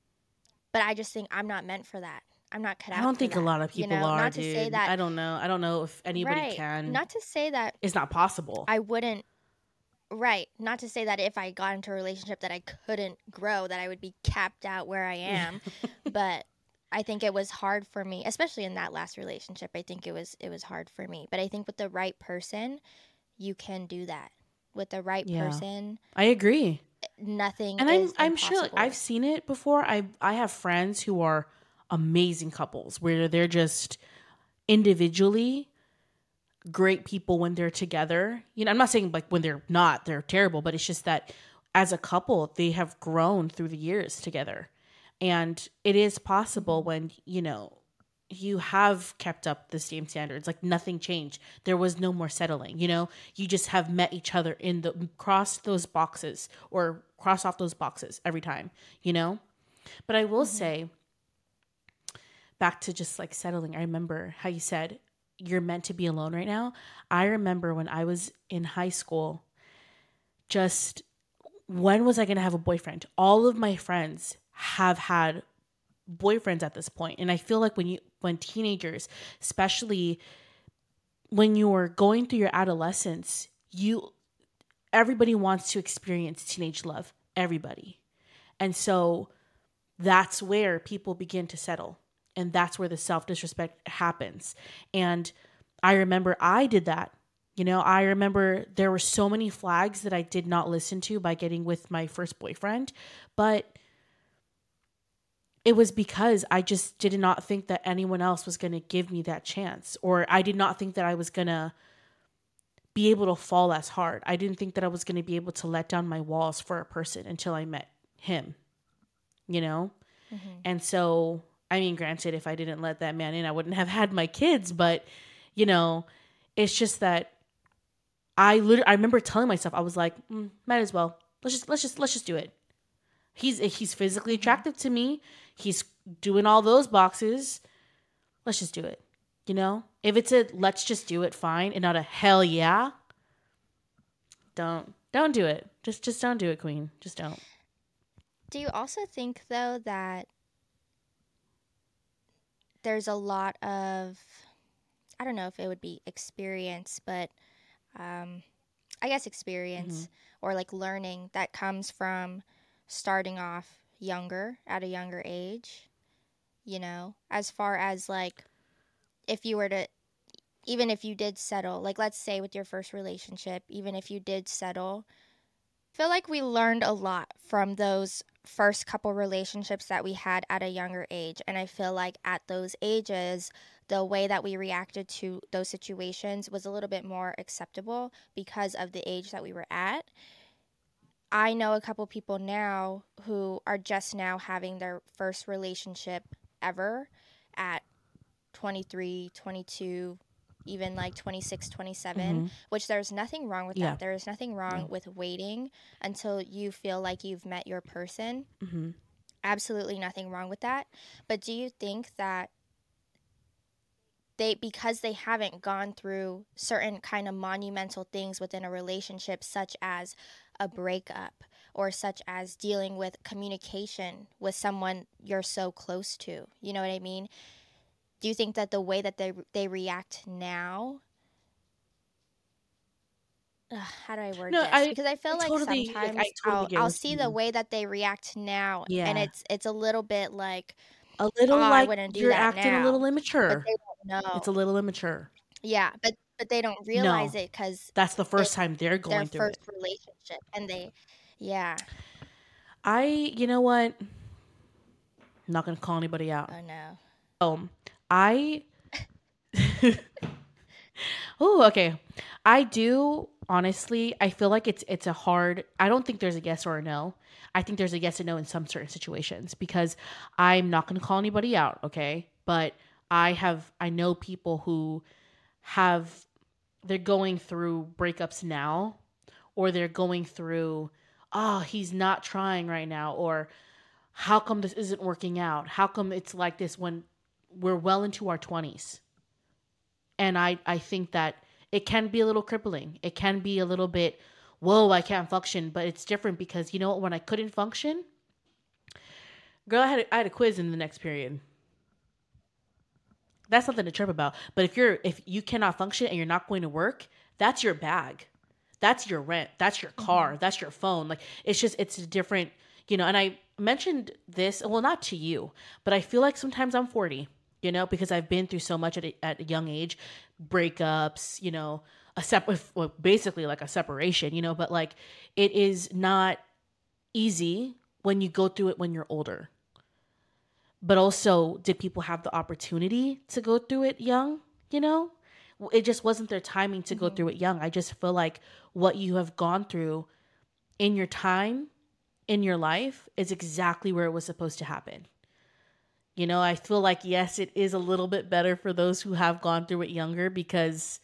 Speaker 2: But I just think I'm not meant for that. I'm not cut
Speaker 1: I
Speaker 2: out
Speaker 1: don't
Speaker 2: for
Speaker 1: think a
Speaker 2: that.
Speaker 1: lot of
Speaker 2: You
Speaker 1: people
Speaker 2: know,
Speaker 1: are,
Speaker 2: not to say
Speaker 1: dude.
Speaker 2: that
Speaker 1: I don't know. I don't know if anybody
Speaker 2: right.
Speaker 1: can.
Speaker 2: Not to say that
Speaker 1: It's not possible.
Speaker 2: I wouldn't right. Not to say that if I got into a relationship that I couldn't grow, that I would be capped out where I am. But I think it was hard for me, especially in that last relationship. I think it was it was hard for me. But I think with the right person, you can do that. With the right
Speaker 1: Yeah.
Speaker 2: person,
Speaker 1: I agree.
Speaker 2: nothing
Speaker 1: And I'm
Speaker 2: is
Speaker 1: I'm sure like,
Speaker 2: impossible.
Speaker 1: I've seen it before. I I have friends who are amazing couples where they're just individually great people when they're together. You know, I'm not saying like when they're not, they're terrible, but it's just that as a couple, they have grown through the years together. And it is possible when, you know, you have kept up the same standards, like nothing changed. There was no more settling, you know, you just have met each other in the cross those boxes or cross off those boxes every time, you know? But I will
Speaker 2: Mm-hmm.
Speaker 1: say, back to just like settling, I remember how you said you're meant to be alone right now. I remember when I was in high school, just when was I going to have a boyfriend? All of my friends have had boyfriends at this point. And I feel like when you, when teenagers, especially when you're going through your adolescence, you, everybody wants to experience teenage love. Everybody. And so that's where people begin to settle. And that's where the self-disrespect happens. And I remember I did that. You know, I remember there were so many flags that I did not listen to by getting with my first boyfriend, but it was because I just did not think that anyone else was going to give me that chance, or I did not think that I was going to be able to fall as hard. I didn't think that I was going to be able to let down my walls for a person until I met him, you know?
Speaker 2: Mm-hmm.
Speaker 1: And so, I mean, granted, if I didn't let that man in, I wouldn't have had my kids, but, you know, it's just that I literally, I remember telling myself, I was like, mm, might as well. Let's just, let's just, let's just do it. He's, he's physically attractive to me. He's doing all those boxes. Let's just do it. You know, if it's a, let's just do it fine and not a hell yeah, don't, don't do it. Just, just don't do it, queen. Just don't.
Speaker 2: Do you also think, though, that there's a lot of, I don't know if it would be experience, but um, I guess experience
Speaker 1: Mm-hmm.
Speaker 2: or like learning that comes from starting off younger at a younger age, you know, as far as like if you were to, even if you did settle, like let's say with your first relationship, even if you did settle, I feel like we learned a lot from those first couple relationships that we had at a younger age. And I feel like at those ages, the way that we reacted to those situations was a little bit more acceptable because of the age that we were at. I know a couple people now who are just now having their first relationship ever at twenty-three, twenty-two, even like twenty-six, twenty-seven,
Speaker 1: Mm-hmm.
Speaker 2: which there's nothing wrong with
Speaker 1: Yeah.
Speaker 2: that. There is nothing wrong
Speaker 1: No.
Speaker 2: with waiting until you feel like you've met your person.
Speaker 1: Mm-hmm.
Speaker 2: Absolutely nothing wrong with that. But do you think that they, because they haven't gone through certain kind of monumental things within a relationship, such as a breakup or such as dealing with communication with someone you're so close to, you know what I mean? Do you think that the way that they they react now, ugh, how do I word
Speaker 1: No,
Speaker 2: this?
Speaker 1: I,
Speaker 2: Because I
Speaker 1: I
Speaker 2: feel like
Speaker 1: totally like I
Speaker 2: sometimes
Speaker 1: totally
Speaker 2: I'll
Speaker 1: get
Speaker 2: I'll
Speaker 1: what
Speaker 2: see
Speaker 1: you
Speaker 2: the
Speaker 1: mean.
Speaker 2: way that they react now, and
Speaker 1: Yeah.
Speaker 2: it's it's a little bit like,
Speaker 1: A
Speaker 2: oh,
Speaker 1: little
Speaker 2: I
Speaker 1: like
Speaker 2: wouldn't do
Speaker 1: you're
Speaker 2: that
Speaker 1: acting a little
Speaker 2: now, but
Speaker 1: immature.
Speaker 2: they don't
Speaker 1: It's
Speaker 2: know.
Speaker 1: a little immature.
Speaker 2: Yeah, but but they don't realize
Speaker 1: No,
Speaker 2: it because
Speaker 1: that's the first
Speaker 2: it's
Speaker 1: time they're
Speaker 2: their
Speaker 1: going through
Speaker 2: first
Speaker 1: it.
Speaker 2: relationship, and they, yeah.
Speaker 1: I, you know what? I'm not gonna call anybody out.
Speaker 2: Oh no.
Speaker 1: Um, I Oh, okay. I do honestly. I feel like it's it's a hard. I don't think there's a yes or a no. I think there's a yes and no in some certain situations because I'm not going to call anybody out, okay? But I have I know people who have they're going through breakups now or they're going through oh, he's not trying right now or how come this isn't working out? How come it's like this when we're well into our twenties? And I, I think that it can be a little crippling. It can be a little bit, whoa, I can't function. But it's different because you know what? When I couldn't function, girl, I had a, I had a quiz in the next period. That's nothing to trip about. But if you're if you cannot function and you're not going to work, that's your bag. That's your rent. That's your car.
Speaker 2: Mm-hmm.
Speaker 1: That's your phone. Like it's just it's a different, you know, and I mentioned this, well, not to you, but I feel like sometimes I'm forty, you know, because I've been through so much at a, at a young age, breakups, you know, a separate, well, basically like a separation, you know, but like it is not easy when you go through it when you're older. But also, did people have the opportunity to go through it young? You know, it just wasn't their timing to go
Speaker 2: Mm-hmm.
Speaker 1: through it young. I just feel like what you have gone through in your time, in your life, is exactly where it was supposed to happen. You know, I feel like, yes, it is a little bit better for those who have gone through it younger because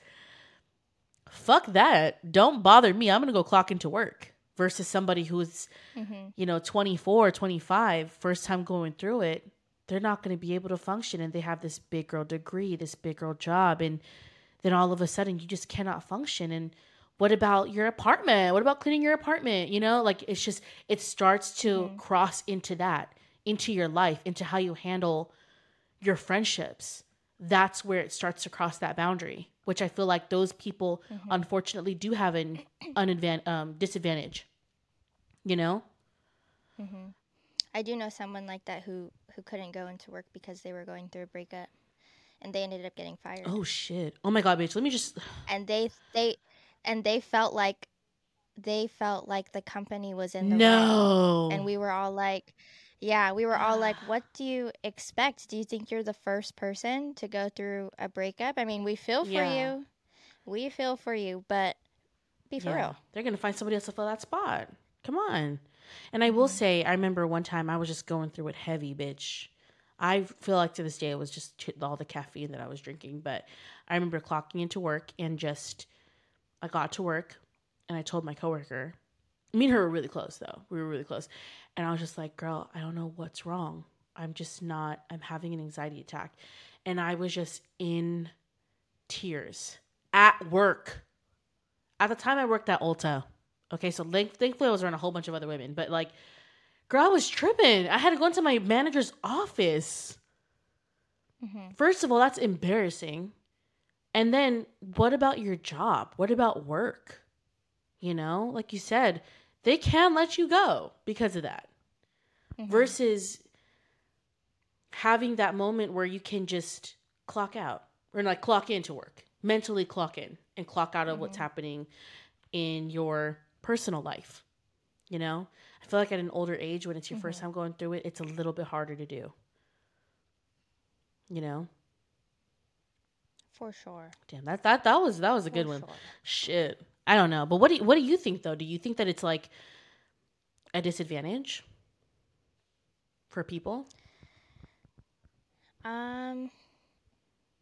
Speaker 1: fuck that. Don't bother me. I'm going to go clock into work versus somebody who's,
Speaker 2: Mm-hmm.
Speaker 1: you know, twenty-four, twenty-five, first time going through it. They're not going to be able to function and they have this big girl degree, this big girl job. And then all of a sudden you just cannot function. And what about your apartment? What about cleaning your apartment? You know, like it's just, it starts to
Speaker 2: Mm-hmm.
Speaker 1: cross into that, into your life, into how you handle your friendships. That's where it starts to cross that boundary, which I feel like those people
Speaker 2: Mm-hmm.
Speaker 1: unfortunately do have an unadvan- um, disadvantage, you know?
Speaker 2: Mm-hmm. I do know someone like that who who couldn't go into work because they were going through a breakup, and they ended up getting fired.
Speaker 1: Oh shit. Oh my God, bitch. Let me just,
Speaker 2: And they they and they felt like they felt like the company was in the wrong. And
Speaker 1: no.
Speaker 2: we were all like, yeah, we were all like, what do you expect? Do you think you're the first person to go through a breakup? I mean, we feel for
Speaker 1: Yeah.
Speaker 2: you. We feel for you, but be for
Speaker 1: Yeah.
Speaker 2: real.
Speaker 1: They're going to find somebody else to fill that spot. Come on. And I will
Speaker 2: Mm-hmm.
Speaker 1: say, I remember one time I was just going through it heavy, bitch. I feel like to this day it was just ch- all the caffeine that I was drinking. But I remember clocking into work and just, I got to work and I told my coworker, me and her were really close though. We were really close. And I was just like, girl, I don't know what's wrong. I'm just not, I'm having an anxiety attack. And I was just in tears at work. At the time I worked at Ulta. Okay, so thankfully I was around a whole bunch of other women. But like, girl, I was tripping. I had to go into my manager's office.
Speaker 2: Mm-hmm.
Speaker 1: First of all, that's embarrassing. And then what about your job? What about work? You know, like you said, they can let you go because of that.
Speaker 2: Mm-hmm.
Speaker 1: Versus having that moment where you can just clock out or like clock into work, mentally clock in and clock out of what's
Speaker 2: Mm-hmm.
Speaker 1: happening in your personal life. You know, I feel like at an older age, when it's your first
Speaker 2: Mm-hmm.
Speaker 1: time going through it, it's a little bit harder to do. You know,
Speaker 2: For sure.
Speaker 1: damn that that that was that was a
Speaker 2: For
Speaker 1: good one.
Speaker 2: sure.
Speaker 1: Shit, I don't know, but what do you, what do you think though? Do you think that it's like a disadvantage for people?
Speaker 2: Um,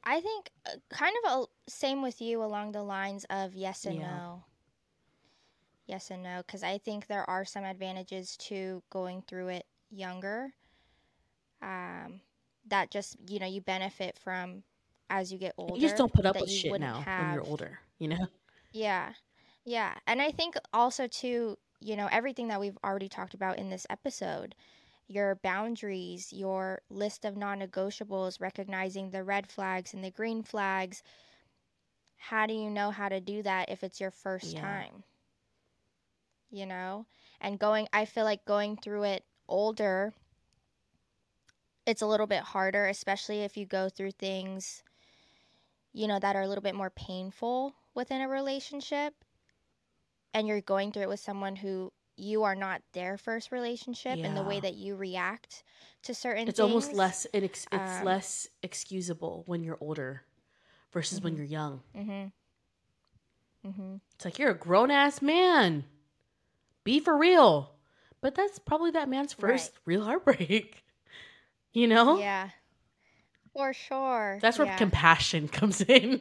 Speaker 2: I think uh, kind of a, same with you along the lines of yes and
Speaker 1: Yeah.
Speaker 2: no. Yes and no, because I think there are some advantages to going through it younger. Um, that just, you know, you benefit from as you get
Speaker 1: You just
Speaker 2: older
Speaker 1: don't put up
Speaker 2: that
Speaker 1: with
Speaker 2: you
Speaker 1: shit
Speaker 2: wouldn't
Speaker 1: now when you're
Speaker 2: have.
Speaker 1: older, you know?
Speaker 2: Yeah. Yeah. And I think also, too, you know, everything that we've already talked about in this episode, your boundaries, your list of non negotiables, recognizing the red flags and the green flags. How do you know how to do that if it's your first
Speaker 1: Yeah.
Speaker 2: time? You know? And going, I feel like going through it older, it's a little bit harder, especially if you go through things, you know, that are a little bit more painful within a relationship and you're going through it with someone who you are not their first relationship and the way
Speaker 1: Yeah.
Speaker 2: that you react to certain
Speaker 1: It's almost
Speaker 2: things.
Speaker 1: less it ex- it's
Speaker 2: Um,
Speaker 1: less excusable when you're older versus when
Speaker 2: mhm.
Speaker 1: you're young.
Speaker 2: Mhm. Mhm.
Speaker 1: It's like you're a grown ass man. Be for real. But that's probably that man's
Speaker 2: Right.
Speaker 1: first real heartbreak. You know?
Speaker 2: Yeah. For sure.
Speaker 1: That's where
Speaker 2: Yeah.
Speaker 1: compassion comes in.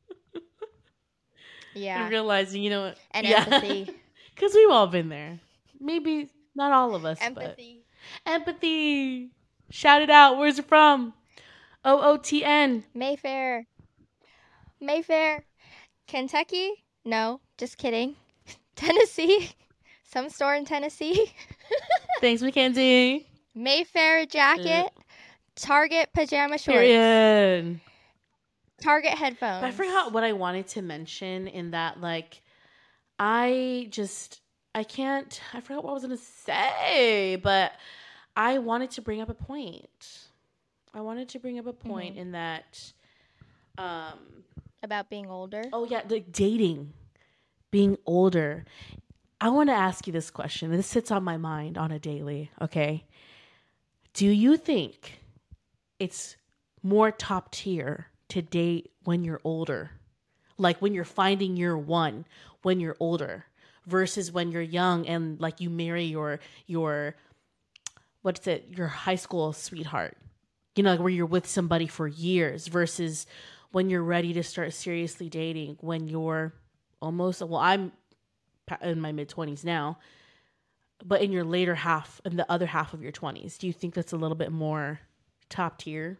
Speaker 1: And
Speaker 2: Yeah.
Speaker 1: realizing, you know what?
Speaker 2: And
Speaker 1: Yeah.
Speaker 2: empathy.
Speaker 1: Because we've all been there. Maybe not all of us, but
Speaker 2: Empathy.
Speaker 1: empathy. Shout it out. Where's it from? O O T N.
Speaker 2: Mayfair. Mayfair. Kentucky? No, just kidding. Tennessee. Some store in Tennessee.
Speaker 1: Thanks, Mackenzie.
Speaker 2: Mayfair
Speaker 1: Uh,
Speaker 2: jacket. Target pajama shorts.
Speaker 1: period.
Speaker 2: Target
Speaker 1: But I
Speaker 2: headphones.
Speaker 1: forgot what I wanted to mention in that, like, I just, I can't, I forgot what I was going to say, but I wanted to bring up a point. I wanted to bring up a point
Speaker 2: Mhm.
Speaker 1: in that, um,
Speaker 2: About being older.
Speaker 1: oh yeah, like dating, being older. I want to ask you this question. This sits on my mind on a daily, okay? Do you think it's more top tier to date when you're older? Like when you're finding your one when you're older versus when you're young and like you marry your your what's it, your high school sweetheart. You know, like where you're with somebody for years versus when you're ready to start seriously dating when you're almost, well, I'm pa- in my mid twenties now, but in your later half, in the other half of your twenties. Do you think that's a little bit more top tier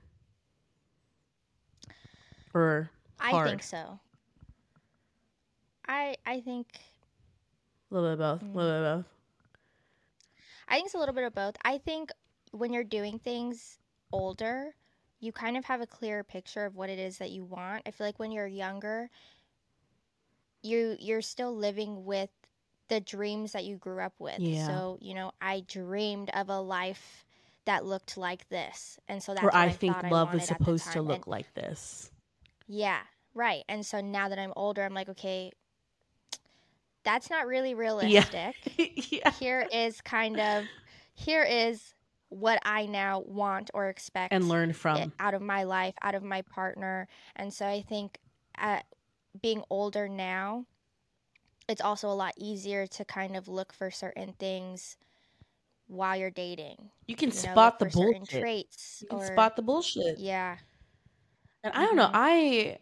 Speaker 1: or
Speaker 2: I
Speaker 1: hard?
Speaker 2: think so. I I think
Speaker 1: A little bit of both. A
Speaker 2: mm,
Speaker 1: little bit of both.
Speaker 2: I think it's a little bit of both. I think when you're doing things older, you kind of have a clearer picture of what it is that you want. I feel like when you're younger, you you're still living with the dreams that you grew up with.
Speaker 1: Yeah.
Speaker 2: So, you know, I dreamed of a life that looked like this. And so
Speaker 1: Or
Speaker 2: that's what
Speaker 1: I
Speaker 2: I
Speaker 1: think
Speaker 2: thought I
Speaker 1: love is
Speaker 2: wanted at the
Speaker 1: supposed to
Speaker 2: time. And
Speaker 1: look like this.
Speaker 2: yeah, right. And so now that I'm older, I'm like, okay, that's not really
Speaker 1: Yeah.
Speaker 2: realistic.
Speaker 1: Yeah.
Speaker 2: Here is kind of here is what I now want or
Speaker 1: And
Speaker 2: expect
Speaker 1: learn
Speaker 2: it,
Speaker 1: from.
Speaker 2: out of my life, out of my partner. And so I think at being older now, it's also a lot easier to kind of look for certain things while you're dating.
Speaker 1: You can
Speaker 2: You know, look
Speaker 1: spot the
Speaker 2: for certain
Speaker 1: bullshit.
Speaker 2: traits
Speaker 1: You can
Speaker 2: or
Speaker 1: spot the bullshit.
Speaker 2: yeah.
Speaker 1: And I don't know.
Speaker 2: Mhm.
Speaker 1: I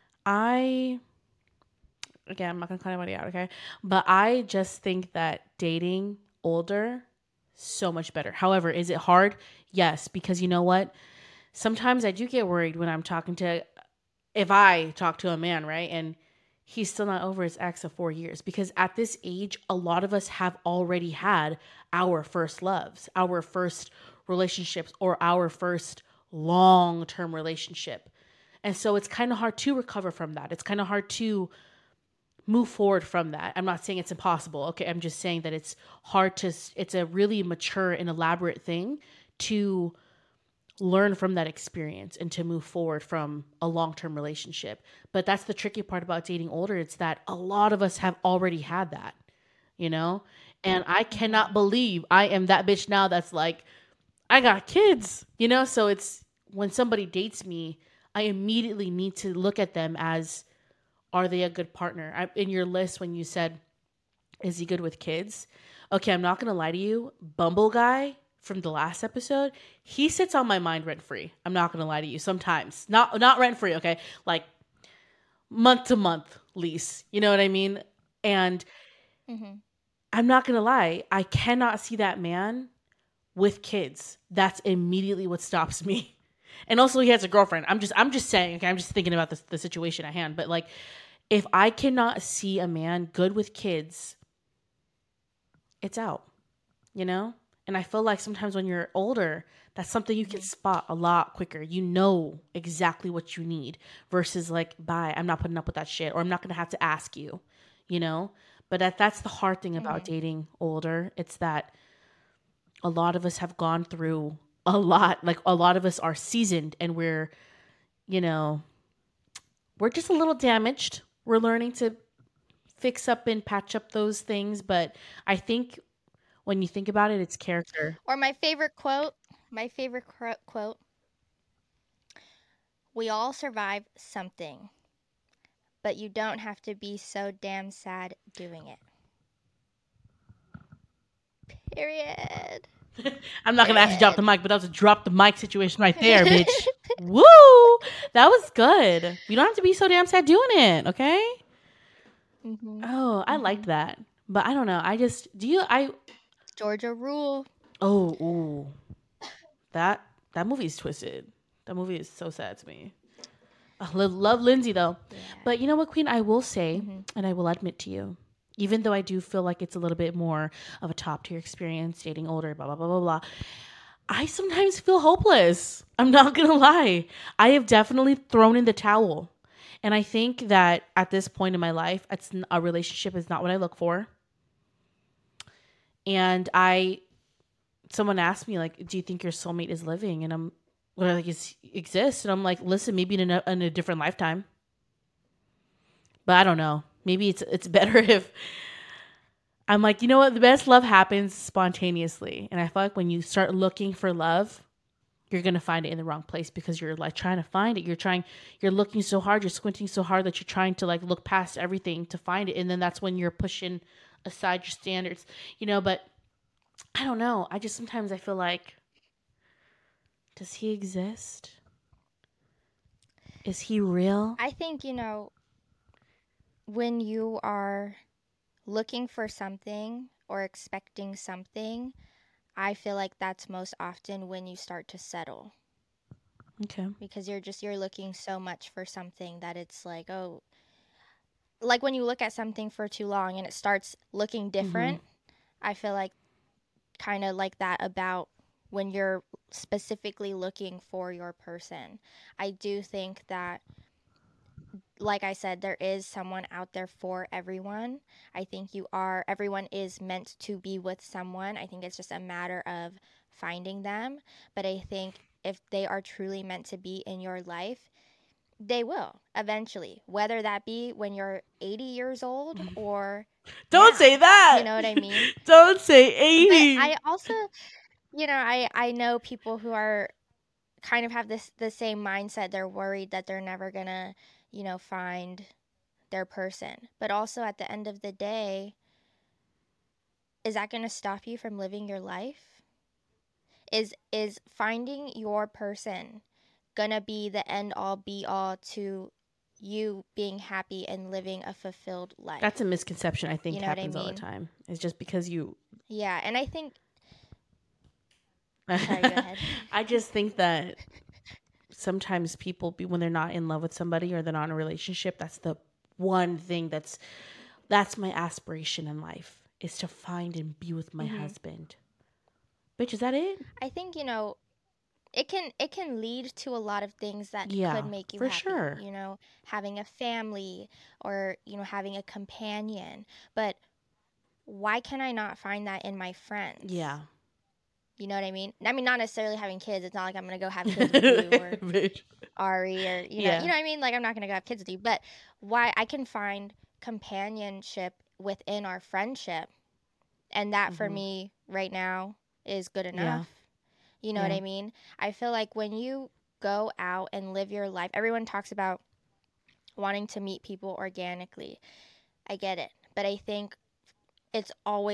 Speaker 1: I again, I'm not gonna call anybody out, okay? But I just think that dating older so much better. However, is it hard? Yes, because you know what? Sometimes I do get worried when I'm talking to, if I talk to a man, right? And he's still not over his ex of four years. Because at this age, a lot of us have already had our first loves, our first relationships, or our first long term relationship. And so it's kind of hard to recover from that. It's kind of hard to move forward from that. I'm not saying it's impossible. Okay. I'm just saying that it's hard to, it's a really mature and elaborate thing to learn from that experience and to move forward from a long-term relationship. But that's the tricky part about dating older. It's that a lot of us have already had that, you know? And I cannot
Speaker 2: Mhm.
Speaker 1: believe I am that bitch now that's like, I got kids, you know? So it's when somebody dates me, I immediately need to look at them as, are they a good partner? I, in your list, when you said, is he good with kids? Okay, I'm not going to lie to you. Bumble guy, from the last episode, he sits on my mind rent free. I'm not gonna lie to you. Sometimes, not not rent free, okay, like month to month lease. You know what I mean? And
Speaker 2: Mm-hmm.
Speaker 1: I'm not gonna lie, I cannot see that man with kids. That's immediately what stops me. And also, he has a girlfriend. I'm just I'm just saying. Okay, I'm just thinking about the the situation at hand. But like, if I cannot see a man good with kids, it's out. You know? And I feel like sometimes when you're older, that's something you can spot a lot quicker. You know exactly what you need versus like, bye, I'm not putting up with that shit, or I'm not going to have to ask you, you know? But that, that's the hard thing about
Speaker 2: Mm-hmm.
Speaker 1: dating older. It's that a lot of us have gone through a lot. Like, a lot of us are seasoned and we're, you know, we're just a little damaged. We're learning to fix up and patch up those things. But I think when you think about it, it's character.
Speaker 2: Or my favorite quote, my favorite cro- quote, we all survive something, but you don't have to be so damn sad doing it. Period.
Speaker 1: I'm not gonna actually drop the
Speaker 2: Period.
Speaker 1: mic, but that was a drop the mic situation right there, bitch. Woo! That was good. You don't have to be so damn sad doing it, okay?
Speaker 2: Mm-hmm.
Speaker 1: Oh, I liked
Speaker 2: Mm-hmm.
Speaker 1: that. But I don't know. I just do you I
Speaker 2: Georgia Rule.
Speaker 1: oh ooh. That that movie is twisted. That movie is so sad to me. I love, love Lindsay though.
Speaker 2: Yeah.
Speaker 1: But you know what, Queen, I will say,
Speaker 2: Mm-hmm.
Speaker 1: and I will admit to you, even though I do feel like it's a little bit more of a top tier experience dating older, blah blah blah blah blah. I sometimes feel hopeless. I'm not going to lie. I have definitely thrown in the towel. And I think that at this point in my life, it's a relationship is not what I look for. And I, someone asked me, like, do you think your soulmate is living? And I'm well, like, is exists? And I'm like, listen, maybe in a, in a different lifetime. But I don't know. Maybe it's it's better if I'm like, you know what? The best love happens spontaneously. And I feel like when you start looking for love, you're going to find it in the wrong place because you're like trying to find it. You're trying, you're looking so hard, you're squinting so hard that you're trying to like look past everything to find it. And then that's when you're pushing aside your standards, you know, but I don't know. I just, sometimes I feel like, does he exist? Is he real?
Speaker 2: I think, you know, when you are looking for something or expecting something, I feel like that's most often when you start to settle,
Speaker 1: Okay.
Speaker 2: because you're just you're looking so much for something that it's like, oh, like when you look at something for too long and it starts looking different. I feel like kind of like that about when you're specifically looking for your person. I do think that, like I said, there is someone out there for everyone. I think you are, everyone is meant to be with someone. I think it's just a matter of finding them. But I think if they are truly meant to be in your life, they will eventually, whether that be when you're eighty years old or
Speaker 1: Don't
Speaker 2: now.
Speaker 1: say that.
Speaker 2: You know what I mean?
Speaker 1: Don't say
Speaker 2: But
Speaker 1: eighty.
Speaker 2: I also, you know, I, I know people who are kind of have this the same mindset. They're worried that they're never gonna, you know, find their person. But also at the end of the day, is that gonna stop you from living your life? Is is finding your person gonna be the end all be all to you being happy and living a fulfilled life?
Speaker 1: That's a misconception I think
Speaker 2: You know what I
Speaker 1: happens all the
Speaker 2: mean?
Speaker 1: time. It's just because you
Speaker 2: Yeah, and I think sorry, go ahead.
Speaker 1: I just think that sometimes people be when they're not in love with somebody or they're not in a relationship, that's the one thing that's that's my aspiration in life is to find and be with my
Speaker 2: Mhm.
Speaker 1: husband. Bitch, is that it?
Speaker 2: I think, you know, it can it can lead to a lot of things that
Speaker 1: Yeah,
Speaker 2: could make you
Speaker 1: for
Speaker 2: happy.
Speaker 1: sure.
Speaker 2: You know, having a family or, you know, having a companion. But why can I not find that in my friends?
Speaker 1: Yeah.
Speaker 2: You know what I mean? I mean, not necessarily having kids. It's not like I'm gonna go have kids with you or
Speaker 1: Bitch.
Speaker 2: Ari or you know,
Speaker 1: Yeah.
Speaker 2: you know what I mean? Like I'm not gonna go have kids with you. But why I can find companionship within our friendship, and that for
Speaker 1: Mhm.
Speaker 2: me right now is good
Speaker 1: Yeah.
Speaker 2: enough. You know what
Speaker 1: Yeah.
Speaker 2: I mean? I feel like when you go out and live your life, everyone talks about wanting to meet people organically. I get it. But I think it's always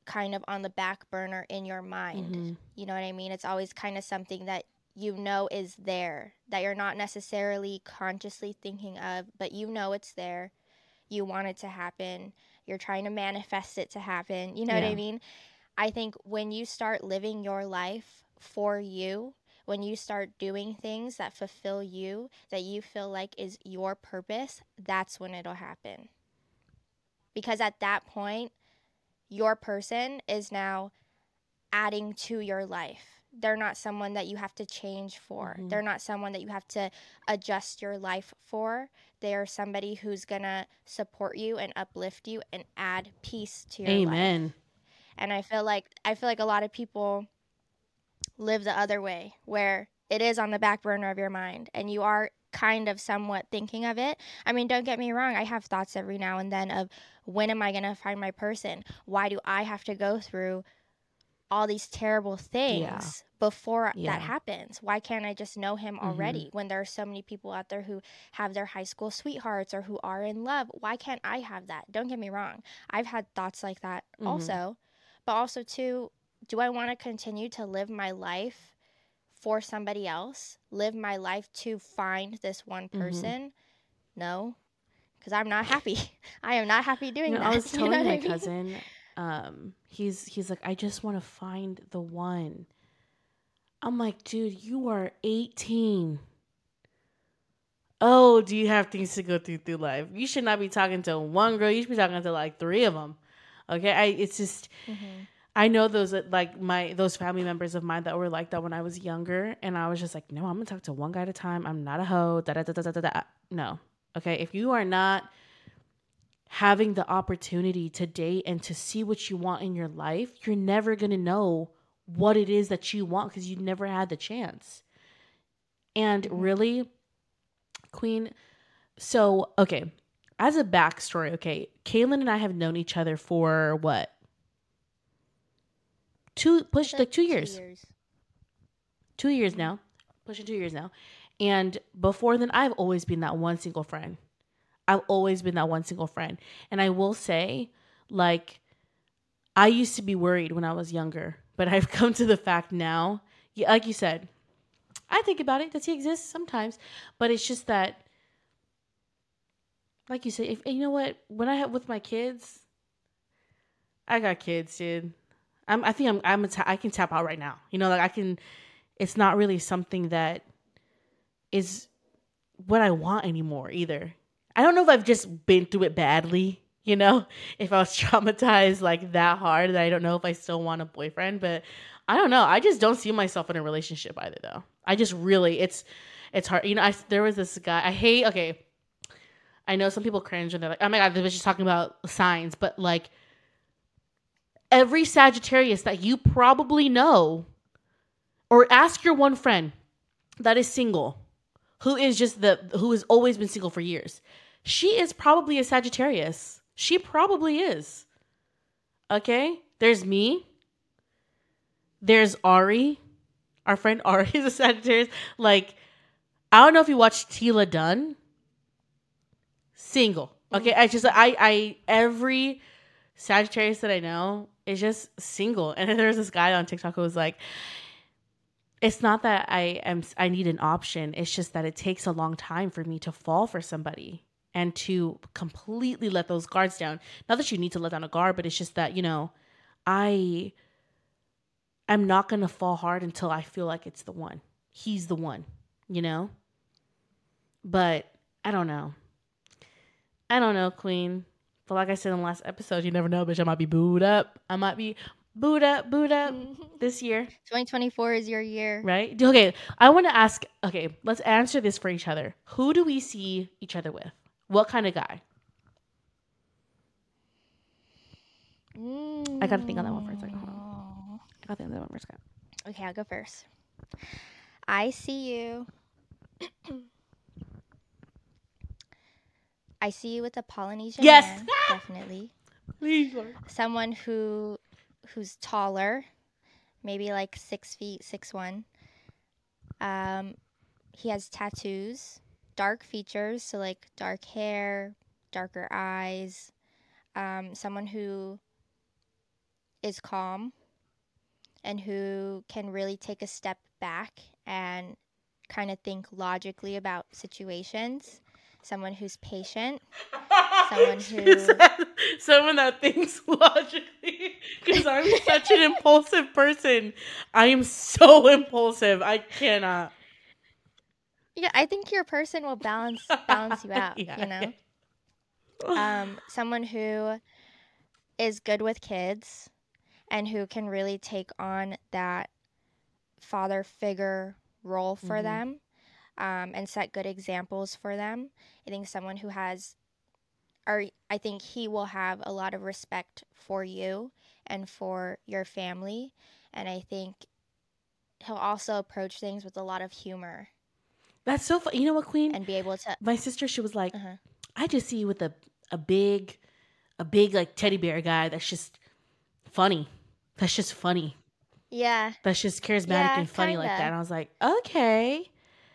Speaker 2: kind of on the back burner in your mind.
Speaker 1: Mm-hmm.
Speaker 2: You know what I mean? It's always kind of something that you know is there, that you're not necessarily consciously thinking of, but you know it's there. You want it to happen. You're trying to manifest it to happen. You know
Speaker 1: Yeah.
Speaker 2: what I mean? I think when you start living your life for you, when you start doing things that fulfill you, that you feel like is your purpose, that's when it'll happen. Because at that point, your person is now adding to your life. They're not someone that you have to change for.
Speaker 1: Mm-hmm.
Speaker 2: They're not someone that you have to adjust your life for. They are somebody who's going to support you and uplift you and add peace to your
Speaker 1: Amen.
Speaker 2: life. And I feel like I feel like a lot of people live the other way, where it is on the back burner of your mind and you are kind of somewhat thinking of it. I mean, don't get me wrong, I have thoughts every now and then of, when am I going to find my person? Why do I have to go through all these terrible things
Speaker 1: Yeah.
Speaker 2: before
Speaker 1: Yeah.
Speaker 2: that happens? Why can't I just know him already?
Speaker 1: Mm-hmm.
Speaker 2: When there are so many people out there who have their high school sweethearts or who are in love, why can't I have that? Don't get me wrong, I've had thoughts like that
Speaker 1: Mm-hmm.
Speaker 2: also. But also too, do I want to continue to live my life for somebody else? Live my life to find this one person? Mm-hmm. No, because I'm not happy. I am not happy doing
Speaker 1: you know,
Speaker 2: that.
Speaker 1: I was telling
Speaker 2: you know
Speaker 1: my
Speaker 2: I mean?
Speaker 1: cousin, um, he's he's like, I just want to find the one. I'm like, dude, you are eighteen. Oh, do you have things to go through through life? You should not be talking to one girl. You should be talking to like three of them. Okay, I it's just. Mm-hmm. I know those like my those family members of mine that were like that when I was younger, and I was just like, no, I'm gonna talk to one guy at a time. I'm not a hoe. Da da da da da da. No, okay. If you are not having the opportunity to date and to see what you want in your life, you're never gonna know what it is that you want because you never had the chance. And mm-hmm. really, Queen. So okay, as a backstory, okay, Kaylin and I have known each other for what? Two push like two years. two years. Two years mm-hmm. now. Pushing two years now. And before then, I've always been that one single friend. I've always been that one single friend. And I will say, like, I used to be worried when I was younger, but I've come to the fact now, yeah, like you said, I think about it. Does he exist? Sometimes. But it's just that, like you said, if you know what, when I have with my kids, I got kids, dude. I'm, I think I'm, I'm a ta- I can tap out right now. You know, like I can, it's not really something that is what I want anymore either. I don't know if I've just been through it badly, you know, if I was traumatized like that hard that I don't know if I still want a boyfriend, but I don't know. I just don't see myself in a relationship either though. I just really, it's, it's hard. You know, I, there was this guy, I hate, okay. I know some people cringe and they're like, oh my God, they was just talking about signs, but like, every Sagittarius that you probably know, or ask your one friend that is single, who is just the, who has always been single for years. She is probably a Sagittarius. She probably is. Okay? There's me. There's Ari. Our friend Ari is a Sagittarius. Like, I don't know if you watched Tila Dunn. Single. Okay? I just, I, I, every Sagittarius that I know is just single. And then there's this guy on TikTok who was like, it's not that I am, I need an option. It's just that it takes a long time for me to fall for somebody and to completely let those guards down. Not that you need to let down a guard, but it's just that, you know, I, I'm not going to fall hard until I feel like it's the one. He's the one, you know? But I don't know. I don't know, Queen. But like I said in the last episode, you never know, bitch. I might be booed up. I might be booed up, booed up this year.
Speaker 2: twenty twenty-four is your year.
Speaker 1: Right? Okay. I want to ask, okay, let's answer this for each other. Who do we see each other with? What kind of guy? Mm. I got to think on that one for a second. Hold on. I got to think on that one for a second.
Speaker 2: Okay, I'll go first. I see you. I see you with a Polynesian
Speaker 1: yes.
Speaker 2: man, definitely.
Speaker 1: Please.
Speaker 2: Someone who who's taller, maybe like six feet, six one. Um, he has tattoos, dark features, so like dark hair, darker eyes. Um, someone who is calm and who can really take a step back and kind of think logically about situations. Someone who's patient. Someone
Speaker 1: She
Speaker 2: who
Speaker 1: said someone that thinks logically because I'm such an impulsive person. I am so impulsive. I cannot.
Speaker 2: Yeah, I think your person will balance balance you out,
Speaker 1: Yeah,
Speaker 2: you know?
Speaker 1: yeah.
Speaker 2: Um someone who is good with kids and who can really take on that father figure role for
Speaker 1: Mhm.
Speaker 2: them, um, and set good examples for them. I think someone who has, or I think he will have a lot of respect for you and for your family. And I think he'll also approach things with a lot of humor
Speaker 1: That's so fun. You know what, Queen?
Speaker 2: and be able to.
Speaker 1: My sister, she was like,
Speaker 2: Uh-huh.
Speaker 1: I just see you with a a big, a big like teddy bear guy. That's just funny. That's just funny.
Speaker 2: Yeah,
Speaker 1: That's just charismatic
Speaker 2: yeah,
Speaker 1: and funny
Speaker 2: kind
Speaker 1: like that.
Speaker 2: of.
Speaker 1: And I was like, okay,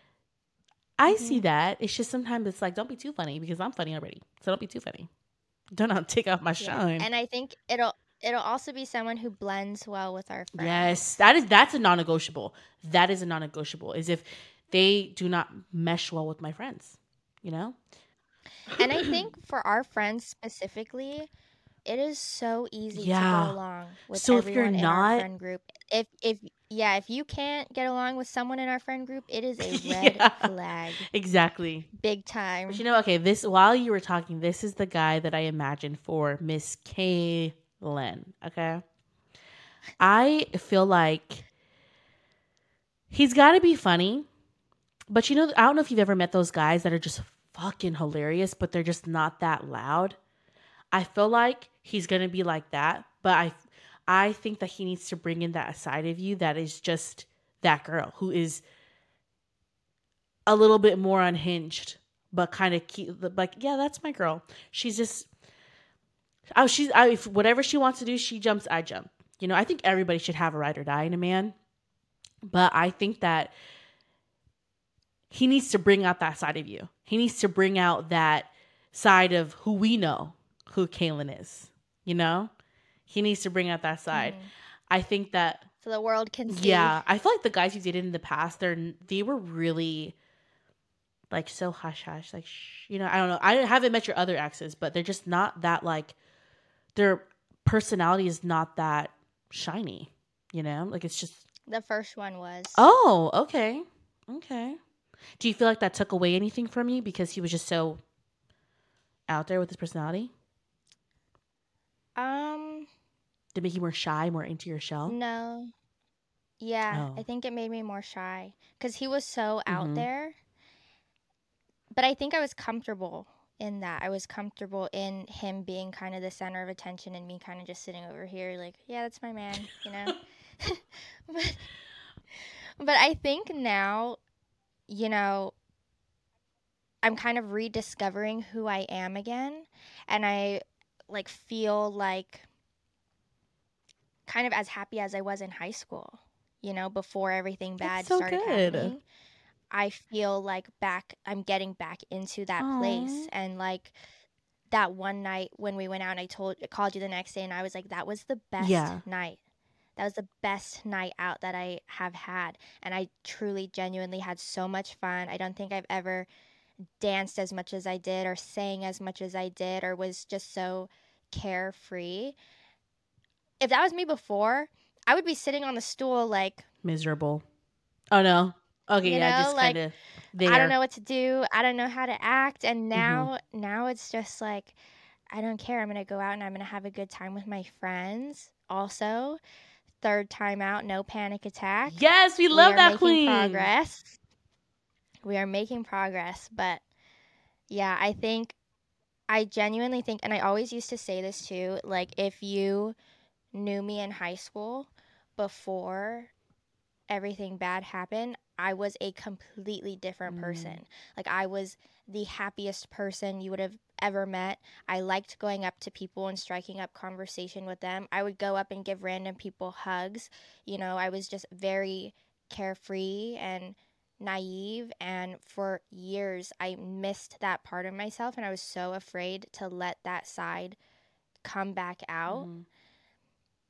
Speaker 1: I see
Speaker 2: Hmm.
Speaker 1: that. It's just sometimes it's like, don't be too funny because I'm funny already. So don't be too funny. Don't not take off my
Speaker 2: Yeah,
Speaker 1: shine.
Speaker 2: and I think it'll it'll also be someone who blends well with our
Speaker 1: Yes,
Speaker 2: friends.
Speaker 1: that is that's a non-negotiable. That is a non-negotiable. Is if they do not mesh well with my friends, you know?
Speaker 2: And I think for our friends specifically, it is so easy to get
Speaker 1: Yeah.
Speaker 2: along with
Speaker 1: So if you're
Speaker 2: everyone in our
Speaker 1: not,
Speaker 2: friend group. If if yeah, if you can't get along with someone in our friend group, it is a red
Speaker 1: yeah,
Speaker 2: flag,
Speaker 1: exactly.
Speaker 2: big
Speaker 1: But you
Speaker 2: time.
Speaker 1: know, okay, this while you were talking, this is the guy that I imagined for Miss Kaylin. Okay, I feel like he's got to be funny, but you know, I don't know if you've ever met those guys that are just fucking hilarious, but they're just not that loud. I feel like he's gonna be like that, but I, I think that he needs to bring in that side of you that is just that girl who is a little bit more unhinged, but kind of keep like, yeah, that's my girl. She's just, oh, she's, I, if whatever she wants to do, she jumps, I jump. You know, I think everybody should have a ride or die in a man, but I think that he needs to bring out that side of you. He needs to bring out that side of who we know who Kaylin is. You know, he needs to bring out that side.
Speaker 2: Hmm.
Speaker 1: I think that,
Speaker 2: So the world can see.
Speaker 1: yeah, I feel like the guys you dated in the past, they're they were really like so hush hush, like shh, you know. I don't know. I haven't met your other exes, but they're just not that like their personality is not that shiny. You know, like it's just
Speaker 2: The first one was.
Speaker 1: oh okay, okay. Do you feel like that took away anything from you because he was just so out there with his personality?
Speaker 2: Um,
Speaker 1: Did it make you more shy, more into your shell?
Speaker 2: no. Yeah, I
Speaker 1: Oh,
Speaker 2: think it made me more shy because he was so out
Speaker 1: mm-hmm.
Speaker 2: there. But I think I was comfortable in that. I was comfortable in him being kind of the center of attention and me kind of just sitting over here, like, yeah, that's my man, you know? but, but I think now, you know, I'm kind of rediscovering who I am again. And I like feel like kind of as happy as I was in high school, you know, before everything
Speaker 1: That's
Speaker 2: bad
Speaker 1: so
Speaker 2: started
Speaker 1: good.
Speaker 2: happening. I feel like back, I'm getting back into that place.
Speaker 1: Oh,
Speaker 2: And like that one night when we went out and I told, I called you the next day and I was like, that was the best
Speaker 1: yeah.
Speaker 2: night. That was the best night out that I have had. And I truly, genuinely had so much fun. I don't think I've ever danced as much as I did or sang as much as I did or was just so carefree. If that was me before, I would be sitting on the stool like,
Speaker 1: Miserable. Oh no. Okay,
Speaker 2: you
Speaker 1: yeah,
Speaker 2: know,
Speaker 1: just kind
Speaker 2: like
Speaker 1: of
Speaker 2: I don't
Speaker 1: there.
Speaker 2: know what to do. I don't know how to act. And
Speaker 1: Mm-hmm.
Speaker 2: now now it's just like I don't care. I'm going to go out and I'm going to have a good time with my friends. Also, third time out, no panic attack.
Speaker 1: Yes, we
Speaker 2: We
Speaker 1: love
Speaker 2: are
Speaker 1: that
Speaker 2: making
Speaker 1: queen.
Speaker 2: progress. We are making progress, but yeah, I think I genuinely think, and I always used to say this too, like if you knew me in high school before everything bad happened, I was a completely different
Speaker 1: Mm.
Speaker 2: person. Like I was the happiest person you would have ever met. I liked going up to people and striking up conversation with them. I would go up and give random people hugs. You know, I was just very carefree and naive, and for years I missed that part of myself and I was so afraid to let that side come back out.
Speaker 1: Mm-hmm.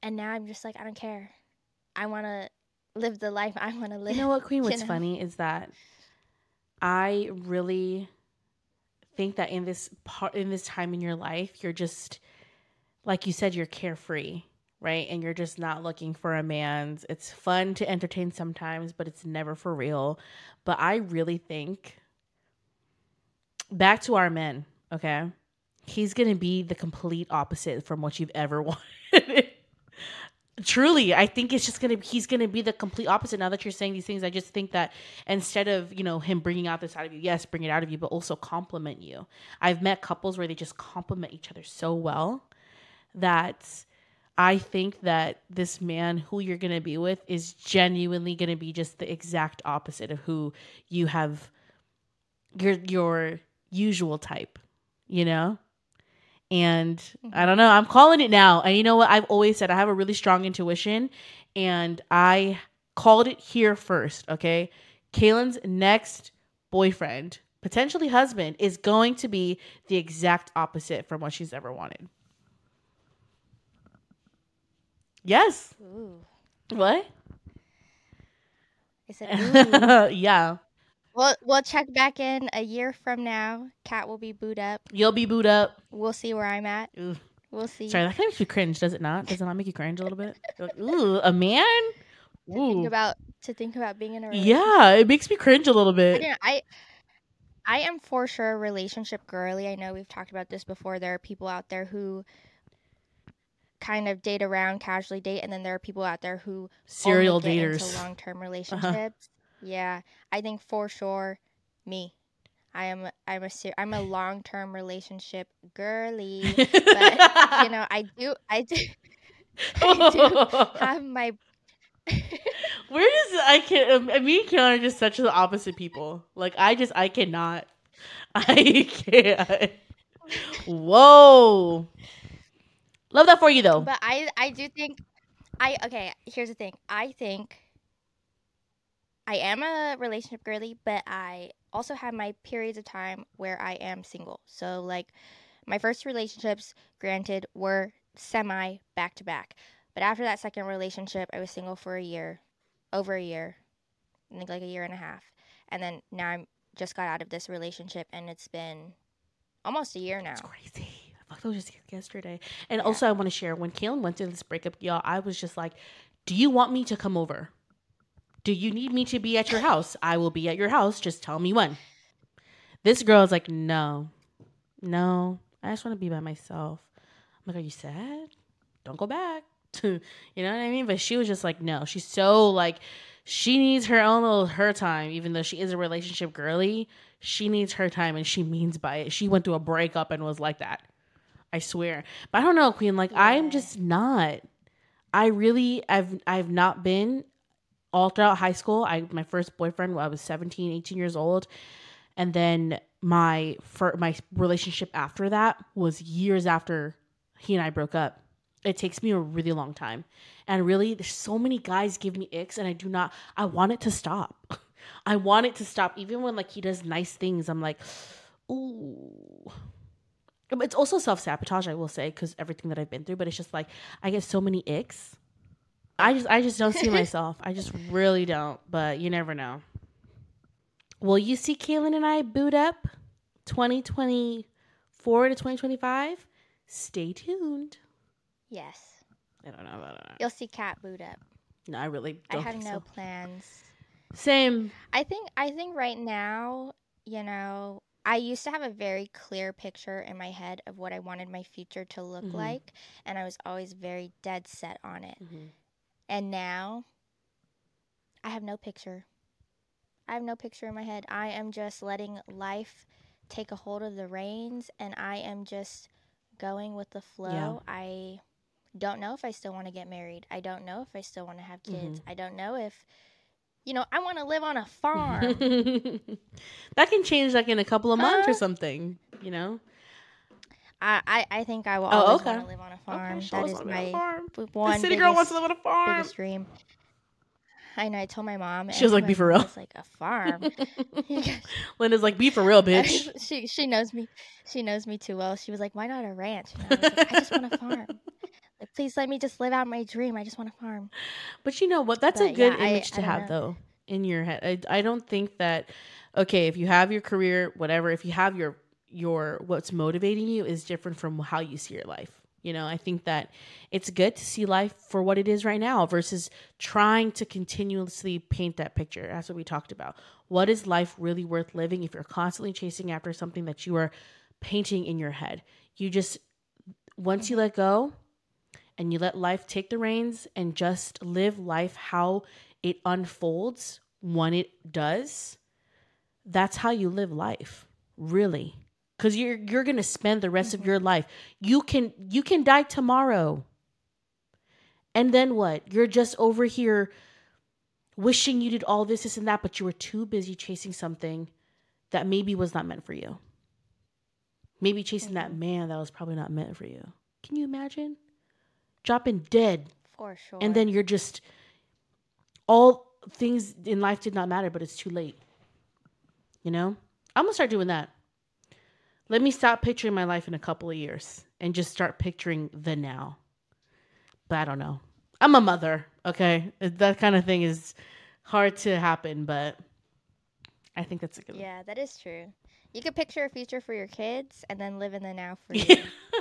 Speaker 2: And now I'm just like, I don't care. I want to live the life I want to live.
Speaker 1: You know what, Queen?
Speaker 2: you
Speaker 1: What's
Speaker 2: know?
Speaker 1: funny is that I really think that in this part, in this time in your life, you're just, like you said, you're carefree, right? And you're just not looking for a man's. It's fun to entertain sometimes, but it's never for real. But I really think, back to our men, okay? He's going to be the complete opposite from what you've ever wanted. Truly, I think it's just gonna he's gonna be the complete opposite. Now that you're saying these things, I just think that instead of, you know, him bringing out this out of you, yes, bring it out of you, but also compliment you. I've met couples where they just compliment each other so well that I think that this man who you're gonna be with is genuinely gonna be just the exact opposite of who you have, your your usual type, you know? And I don't know, I'm calling it now. And you know what? I've always said I have a really strong intuition, and I called it here first, okay? Kaylin's next boyfriend, potentially husband, is going to be the exact opposite from what she's ever wanted. Yes.
Speaker 2: Ooh.
Speaker 1: What?
Speaker 2: I said, ooh.
Speaker 1: Yeah.
Speaker 2: We'll, we'll check back in a year from now. Kat will be booed up.
Speaker 1: You'll be booed up.
Speaker 2: We'll see where I'm at.
Speaker 1: Ooh.
Speaker 2: We'll see.
Speaker 1: Sorry, that kind of makes you cringe, does it not? Does it not make you cringe a little bit? You're like, ooh, a man?
Speaker 2: To think about to think about being in a relationship.
Speaker 1: Yeah, it makes me cringe a little
Speaker 2: I,
Speaker 1: bit.
Speaker 2: don't- I I am for sure a relationship girly. I know we've talked about this before. There are people out there who kind of date around, casually date, and then there are people out there who
Speaker 1: Serial
Speaker 2: only get
Speaker 1: daters.
Speaker 2: into long-term relationships. Yeah, I think for sure, me. I am I'm a ser- I'm a long-term relationship girly, but you know I do I do I do have my.
Speaker 1: We're just I can um, me and Kiana are just such the opposite people. Like I just I cannot. I can't. Whoa. Love that for you though.
Speaker 2: But I I do think I okay, here's the thing. I think I am a relationship girly, but I also have my periods of time where I am single. So like my first relationships, granted, were semi back to back. But after that second relationship, I was single for a year, over a year, I think like a year and a half. And then now I'm just got out of this relationship, and it's been almost a year now.
Speaker 1: It's crazy. I thought it was just yesterday. And yeah. Also, I want to share, when Kaylin went through this breakup, y'all, I was just like, do you want me to come over? Do you need me to be at your house? I will be at your house. Just tell me when. This girl is like, no, no, I just want to be by myself. I'm like, are you sad? Don't go back. You know what I mean? But she was just like, no. She's so like, she needs her own little her time, even though she is a relationship girly. She needs her time, and she means by it. She went through a breakup and was like that. I swear. But I don't know, Queen. Like, yeah. I'm just not. I really, I've, I've not been all throughout high school. I my first boyfriend when I was seventeen, eighteen years old, and then my for my relationship after that was years after he and I broke up. It takes me a really long time, and really, there's so many guys give me icks, and I do not. I want it to stop. I want it to stop, even when like he does nice things. I'm like, ooh. It's also self-sabotage, I will say, because everything that I've been through. But it's just like I get so many icks. I just I just don't see myself. I just really don't. But you never know. Will you see Kaylin and I boot up twenty twenty-four to twenty twenty-five? Stay tuned.
Speaker 2: Yes.
Speaker 1: I don't know about that.
Speaker 2: You'll see Kat boot up.
Speaker 1: No, I really don't
Speaker 2: I have
Speaker 1: think
Speaker 2: no
Speaker 1: so.
Speaker 2: plans.
Speaker 1: Same.
Speaker 2: I think I think right now, you know, I used to have a very clear picture in my head of what I wanted my future to look mm-hmm. like, and I was always very dead set on it. Mm-hmm. And now, I have no picture. I have no picture in my head. I am just letting life take a hold of the reins, and I am just going with the flow. Yeah. I don't know if I still want to get married. I don't know if I still want to have kids. Mm-hmm. I don't know if, you know, I want to live on a farm.
Speaker 1: That can change like in a couple of months
Speaker 2: huh?
Speaker 1: or something, you know?
Speaker 2: I, I, I think I will
Speaker 1: oh,
Speaker 2: always
Speaker 1: okay.
Speaker 2: want to live on a farm.
Speaker 1: Okay,
Speaker 2: that is my
Speaker 1: farm.
Speaker 2: one
Speaker 1: the city
Speaker 2: biggest,
Speaker 1: girl wants to live on a farm.
Speaker 2: biggest dream. I know. I told my mom.
Speaker 1: She was like, "Be for real."
Speaker 2: It's like a farm.
Speaker 1: Linda's like, "Be for real, bitch."
Speaker 2: she she knows me. She knows me too well. She was like, "Why not a ranch?" And I was like, "I just want a farm. Like, Please let me just live out my dream. I just want to farm.
Speaker 1: But you know what? That's a
Speaker 2: But
Speaker 1: good
Speaker 2: yeah, I,
Speaker 1: image
Speaker 2: I
Speaker 1: to
Speaker 2: don't
Speaker 1: have,
Speaker 2: know.
Speaker 1: though, in your head. I, I don't think that, okay, if you have your career, whatever, if you have your, your, what's motivating you is different from how you see your life. You know, I think that it's good to see life for what it is right now versus trying to continuously paint that picture. That's what we talked about. What is life really worth living if you're constantly chasing after something that you are painting in your head? You just, once you let go and you let life take the reins and just live life how it unfolds when it does, that's how you live life, really. Because you're you're gonna spend the rest of your life. You can you can die tomorrow. And then what? You're just over here wishing you did all this, this, and that, but you were too busy chasing something that maybe was not meant for you. Maybe chasing that man that was probably not meant for you. Can you imagine? Dropping dead.
Speaker 2: For sure.
Speaker 1: And then you're just, all things in life did not matter, but it's too late. You know? I'm going to start doing that. Let me stop picturing my life in a couple of years and just start picturing the now. But I don't know. I'm a mother, okay? That kind of thing is hard to happen, but I think that's a good one.
Speaker 2: Yeah, that is true. You could picture a future for your kids and then live in the now for you.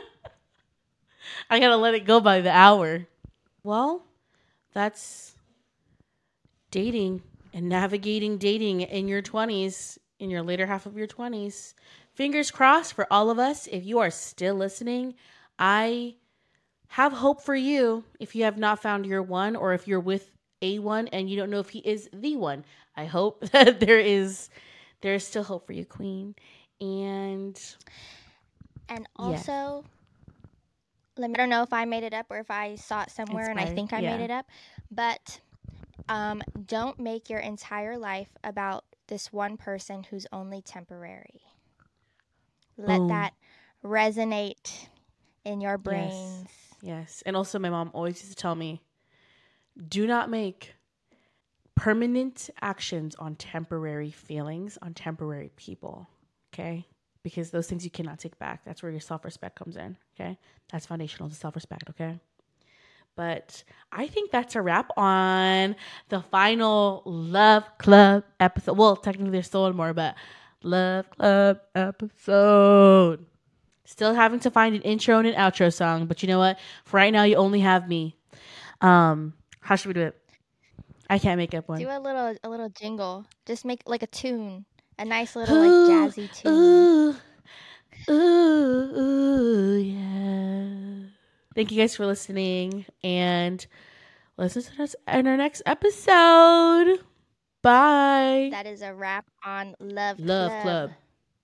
Speaker 1: I gotta let it go by the hour. Well, that's dating and navigating dating in your twenties, in your later half of your twenties. Fingers crossed for all of us. If you are still listening, I have hope for you if you have not found your one, or if you're with a one and you don't know if he is the one. I hope that there is there is still hope for you, Queen. And
Speaker 2: and also, let me, I don't know if I made it up or if I saw it somewhere
Speaker 1: Inspired,
Speaker 2: and I think I
Speaker 1: yeah.
Speaker 2: made it up, but um, don't make your entire life about this one person who's only temporary. Let
Speaker 1: Boom.
Speaker 2: that resonate in your brains.
Speaker 1: Yes. Yes. And also my mom always used to tell me, do not make permanent actions on temporary feelings, on temporary people. Okay? Because those things you cannot take back. That's where your self-respect comes in. Okay? That's foundational to self-respect. Okay? But I think that's a wrap on the final Love Club episode. Well, technically there's still one more, but Love Club episode. Still having to find an intro and an outro song, but you know what? For right now, you only have me. Um, how should we do it? I can't make up one.
Speaker 2: Do a little a little jingle. Just make like a tune. A nice little like jazzy tune.
Speaker 1: Ooh, ooh, ooh, yeah. Thank you guys for listening, and listen to us in our next episode. Bye.
Speaker 2: That is a wrap on Love,
Speaker 1: Love
Speaker 2: Club.
Speaker 1: Club.